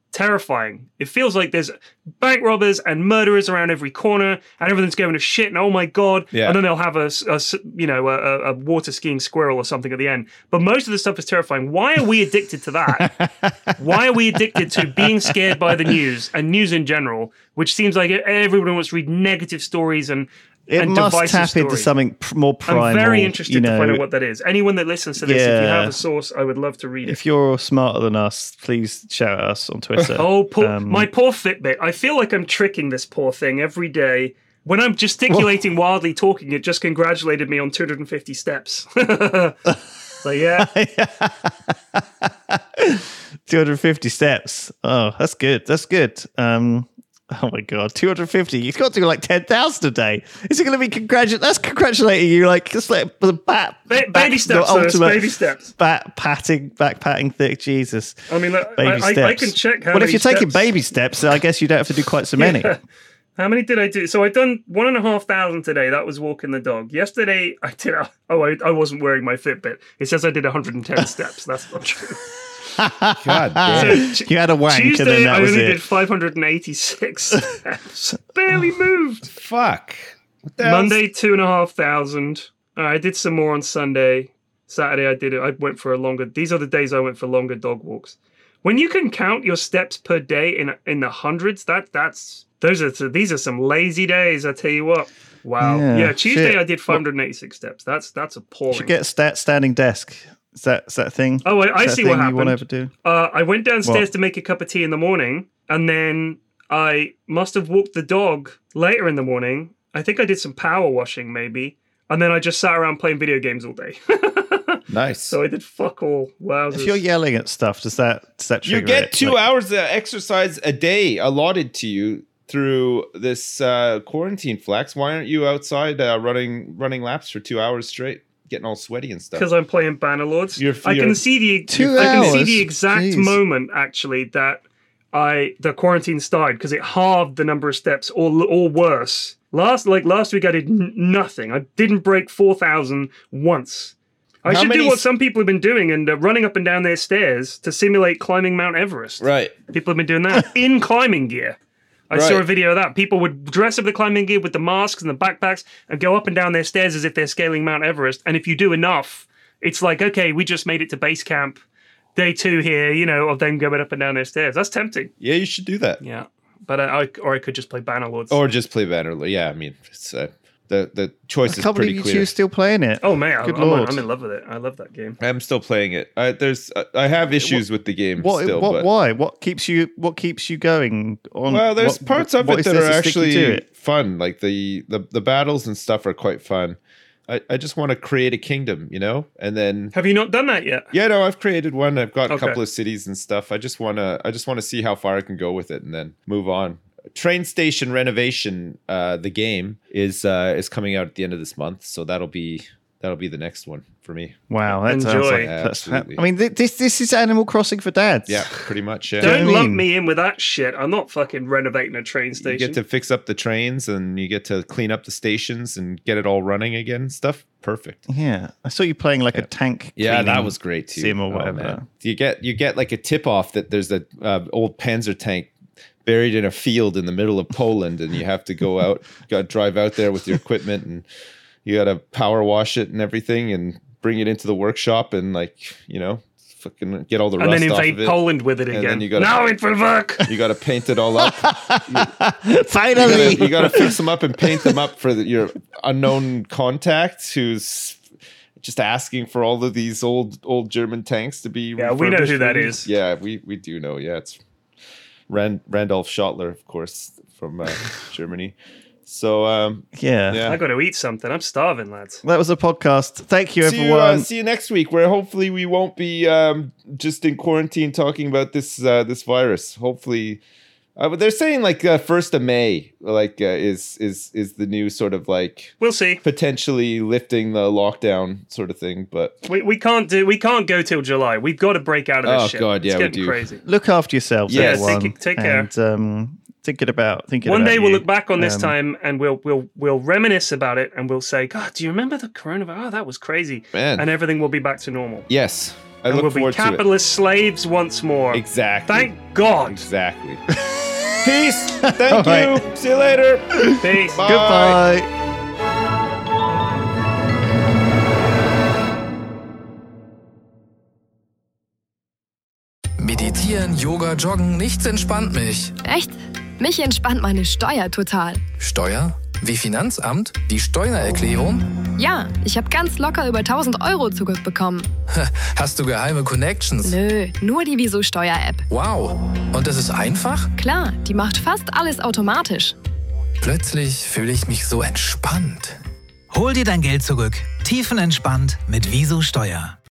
terrifying. It feels like there's bank robbers and murderers around every corner, and everything's going to shit. And oh my god! Yeah. And then they'll have a, a you know a, a water skiing squirrel or something at the end. But most of the stuff is terrifying. Why are we addicted to that? Why are we addicted to being scared by the news and news in general? Which seems like everyone wants to read negative stories and. It and must divisive tap into stories. something pr- more primal. I'm very interested you know, to find out what that is. Anyone that listens to this, if you Yeah. have a source, I would love to read it. If you're smarter than us, please shout at us on Twitter. Oh, poor, Um, my poor Fitbit. I feel like I'm tricking this poor thing every day. When I'm gesticulating wildly talking, it just congratulated me on two hundred fifty steps. So, yeah. two hundred fifty steps. Oh, that's good. That's good. Um, oh my god, two hundred fifty. You've got to do like ten thousand a day. Is it going to be congratulating? That's congratulating you, like just like the bat, Ba- back- baby the steps, first, ultimate baby steps. Bat patting, back patting thick. Jesus. I mean, look, Baby I, I, steps. I can check how Well, many if you're taking steps- baby steps, I guess you don't have to do quite so many. Yeah. How many did I do? So I done one and a half thousand today. That was walking the dog. Yesterday I did. A, oh, I, I wasn't wearing my Fitbit. It says I did one hundred ten steps. That's not true. God damn. So, You had a wank, and Tuesday then that I was only it. did five hundred eighty-six steps. Barely moved. Fuck. What the hell's- Monday two and a half thousand. Uh, I did some more on Sunday. Saturday I did it. I went for a longer. These are the days I went for longer dog walks. When you can count your steps per day in in the hundreds, that that's those are these are some lazy days. I tell you what. Wow. Yeah, Yeah. Tuesday shit. I did five hundred eighty-six steps. That's that's appalling. You should get a stat standing desk. Is that is that a thing? Oh, I, I Is that a see thing what you want to happened. ever do? Uh, I went downstairs What? to make a cup of tea in the morning, and then I must have walked the dog later in the morning. I think I did some power washing, maybe, and then I just sat around playing video games all day. Nice. So I did fuck all. Wow. If you're yelling at stuff, does that does that You trigger get it? two Like- hours of exercise a day allotted to you through this uh, quarantine, Flex. Why aren't you outside uh, running running laps for two hours straight, getting all sweaty and stuff? Because I'm playing Bannerlords. You're- I you're- can see the Two I can see hours? the exact Jeez. moment actually that I the quarantine started because it halved the number of steps, or or worse. Last like last week I did n- nothing. I didn't break four thousand once. I How should many do what s- some people have been doing and uh, running up and down their stairs to simulate climbing Mount Everest. Right. People have been doing that in climbing gear. I saw Right. a video of that. People would dress up the climbing gear with the masks and the backpacks and go up and down their stairs as if they're scaling Mount Everest. And if you do enough, it's like, okay, we just made it to base camp. Day two here, you know, of them going up and down their stairs. That's tempting. Yeah, you should do that. Yeah. But I, I or I could just play Bannerlords. Or just play Bannerlord. Yeah, I mean, it's, uh, the the choice I is can't pretty believe you clear. two still playing it. oh man, Good I'm, I'm, lord. I'm in love with it. I love that game. I'm still playing it. I, there's uh, I have issues with the game What? still. what? but, Why? What keeps you? What keeps you going on? Well, there's what- parts of what it is that there are to stick you to actually it? fun. Like the, the the battles and stuff are quite fun. I, I just want to create a kingdom, you know, and then Have you not done that yet? yeah, no, I've created one. I've got a Okay. couple of cities and stuff. I just wanna I just want to see how far I can go with it and then move on. Train station renovation, uh, the game is uh, is coming out at the end of this month, so that'll be that'll be the next one for me. Wow, that sounds Enjoy. like that's. Absolutely. I mean, th- this this is Animal Crossing for dads. Yeah, pretty much. Yeah. Don't Don't know what I lump mean? me in with that shit. I'm not fucking renovating a train You station. get to fix up the trains and you get to clean up the stations and get it all running again and stuff. Perfect. Yeah, I saw you playing like a tank. Yeah, that cleaning was great too. sim or Oh, whatever. man. You get you get like a tip off that there's a uh, old Panzer tank buried in a field in the middle of Poland, and you have to go out, got to drive out there with your equipment, and you got to power wash it and everything, and bring it into the workshop, and like you know, fucking get all the and rust then off invade of it. Poland with it And again. then you gotta- now it will work. You got to paint it all up. Finally, you got to fix them up and paint them up for the, your unknown contact who's just asking for all of these old old German tanks to be. Yeah, we know refurbished who that for you. is. Yeah, we we do know. Yeah, it's Rand, Randolph Schottler, of course, from uh, Germany. So um, yeah. yeah. I got to eat something. I'm starving, lads. That was a podcast. Thank you, See you, everyone. uh, see you next week, where hopefully we won't be um, just in quarantine talking about this uh, this virus. Hopefully, uh, but they're saying like uh, first of May, like uh, is is is the new sort of like We'll see. potentially lifting the lockdown sort of thing. But We, we can't do. We can't go till July. We've got to break out of this Oh, shit. God, yeah, it's we getting do. crazy. Look after yourselves, Yes. everyone. Take- take care. And um, thinking about thinking. One about day we'll you. look back on this Um, time and we'll we'll we'll reminisce about it and we'll say, God, do you remember the coronavirus? Oh, that was crazy. Man. And everything will be back to normal. yes, I and look we'll be forward to it. capitalist slaves once more. Exactly. Thank God. Exactly. Peace. Thank All you. right. See you later. Peace. Bye. Goodbye. Meditieren, Yoga, Joggen, nichts entspannt mich. Echt? Mich entspannt meine Steuer total. Steuer? Wie Finanzamt? Die Steuererklärung? Ja, ich habe ganz locker über tausend Euro zurückbekommen. Hast du geheime Connections? Nö, nur die Wieso Steuer-App. Wow. Und das ist einfach? Klar, die macht fast alles automatisch. Plötzlich fühle ich mich so entspannt. Hol dir dein Geld zurück. Tiefenentspannt mit Wieso Steuer.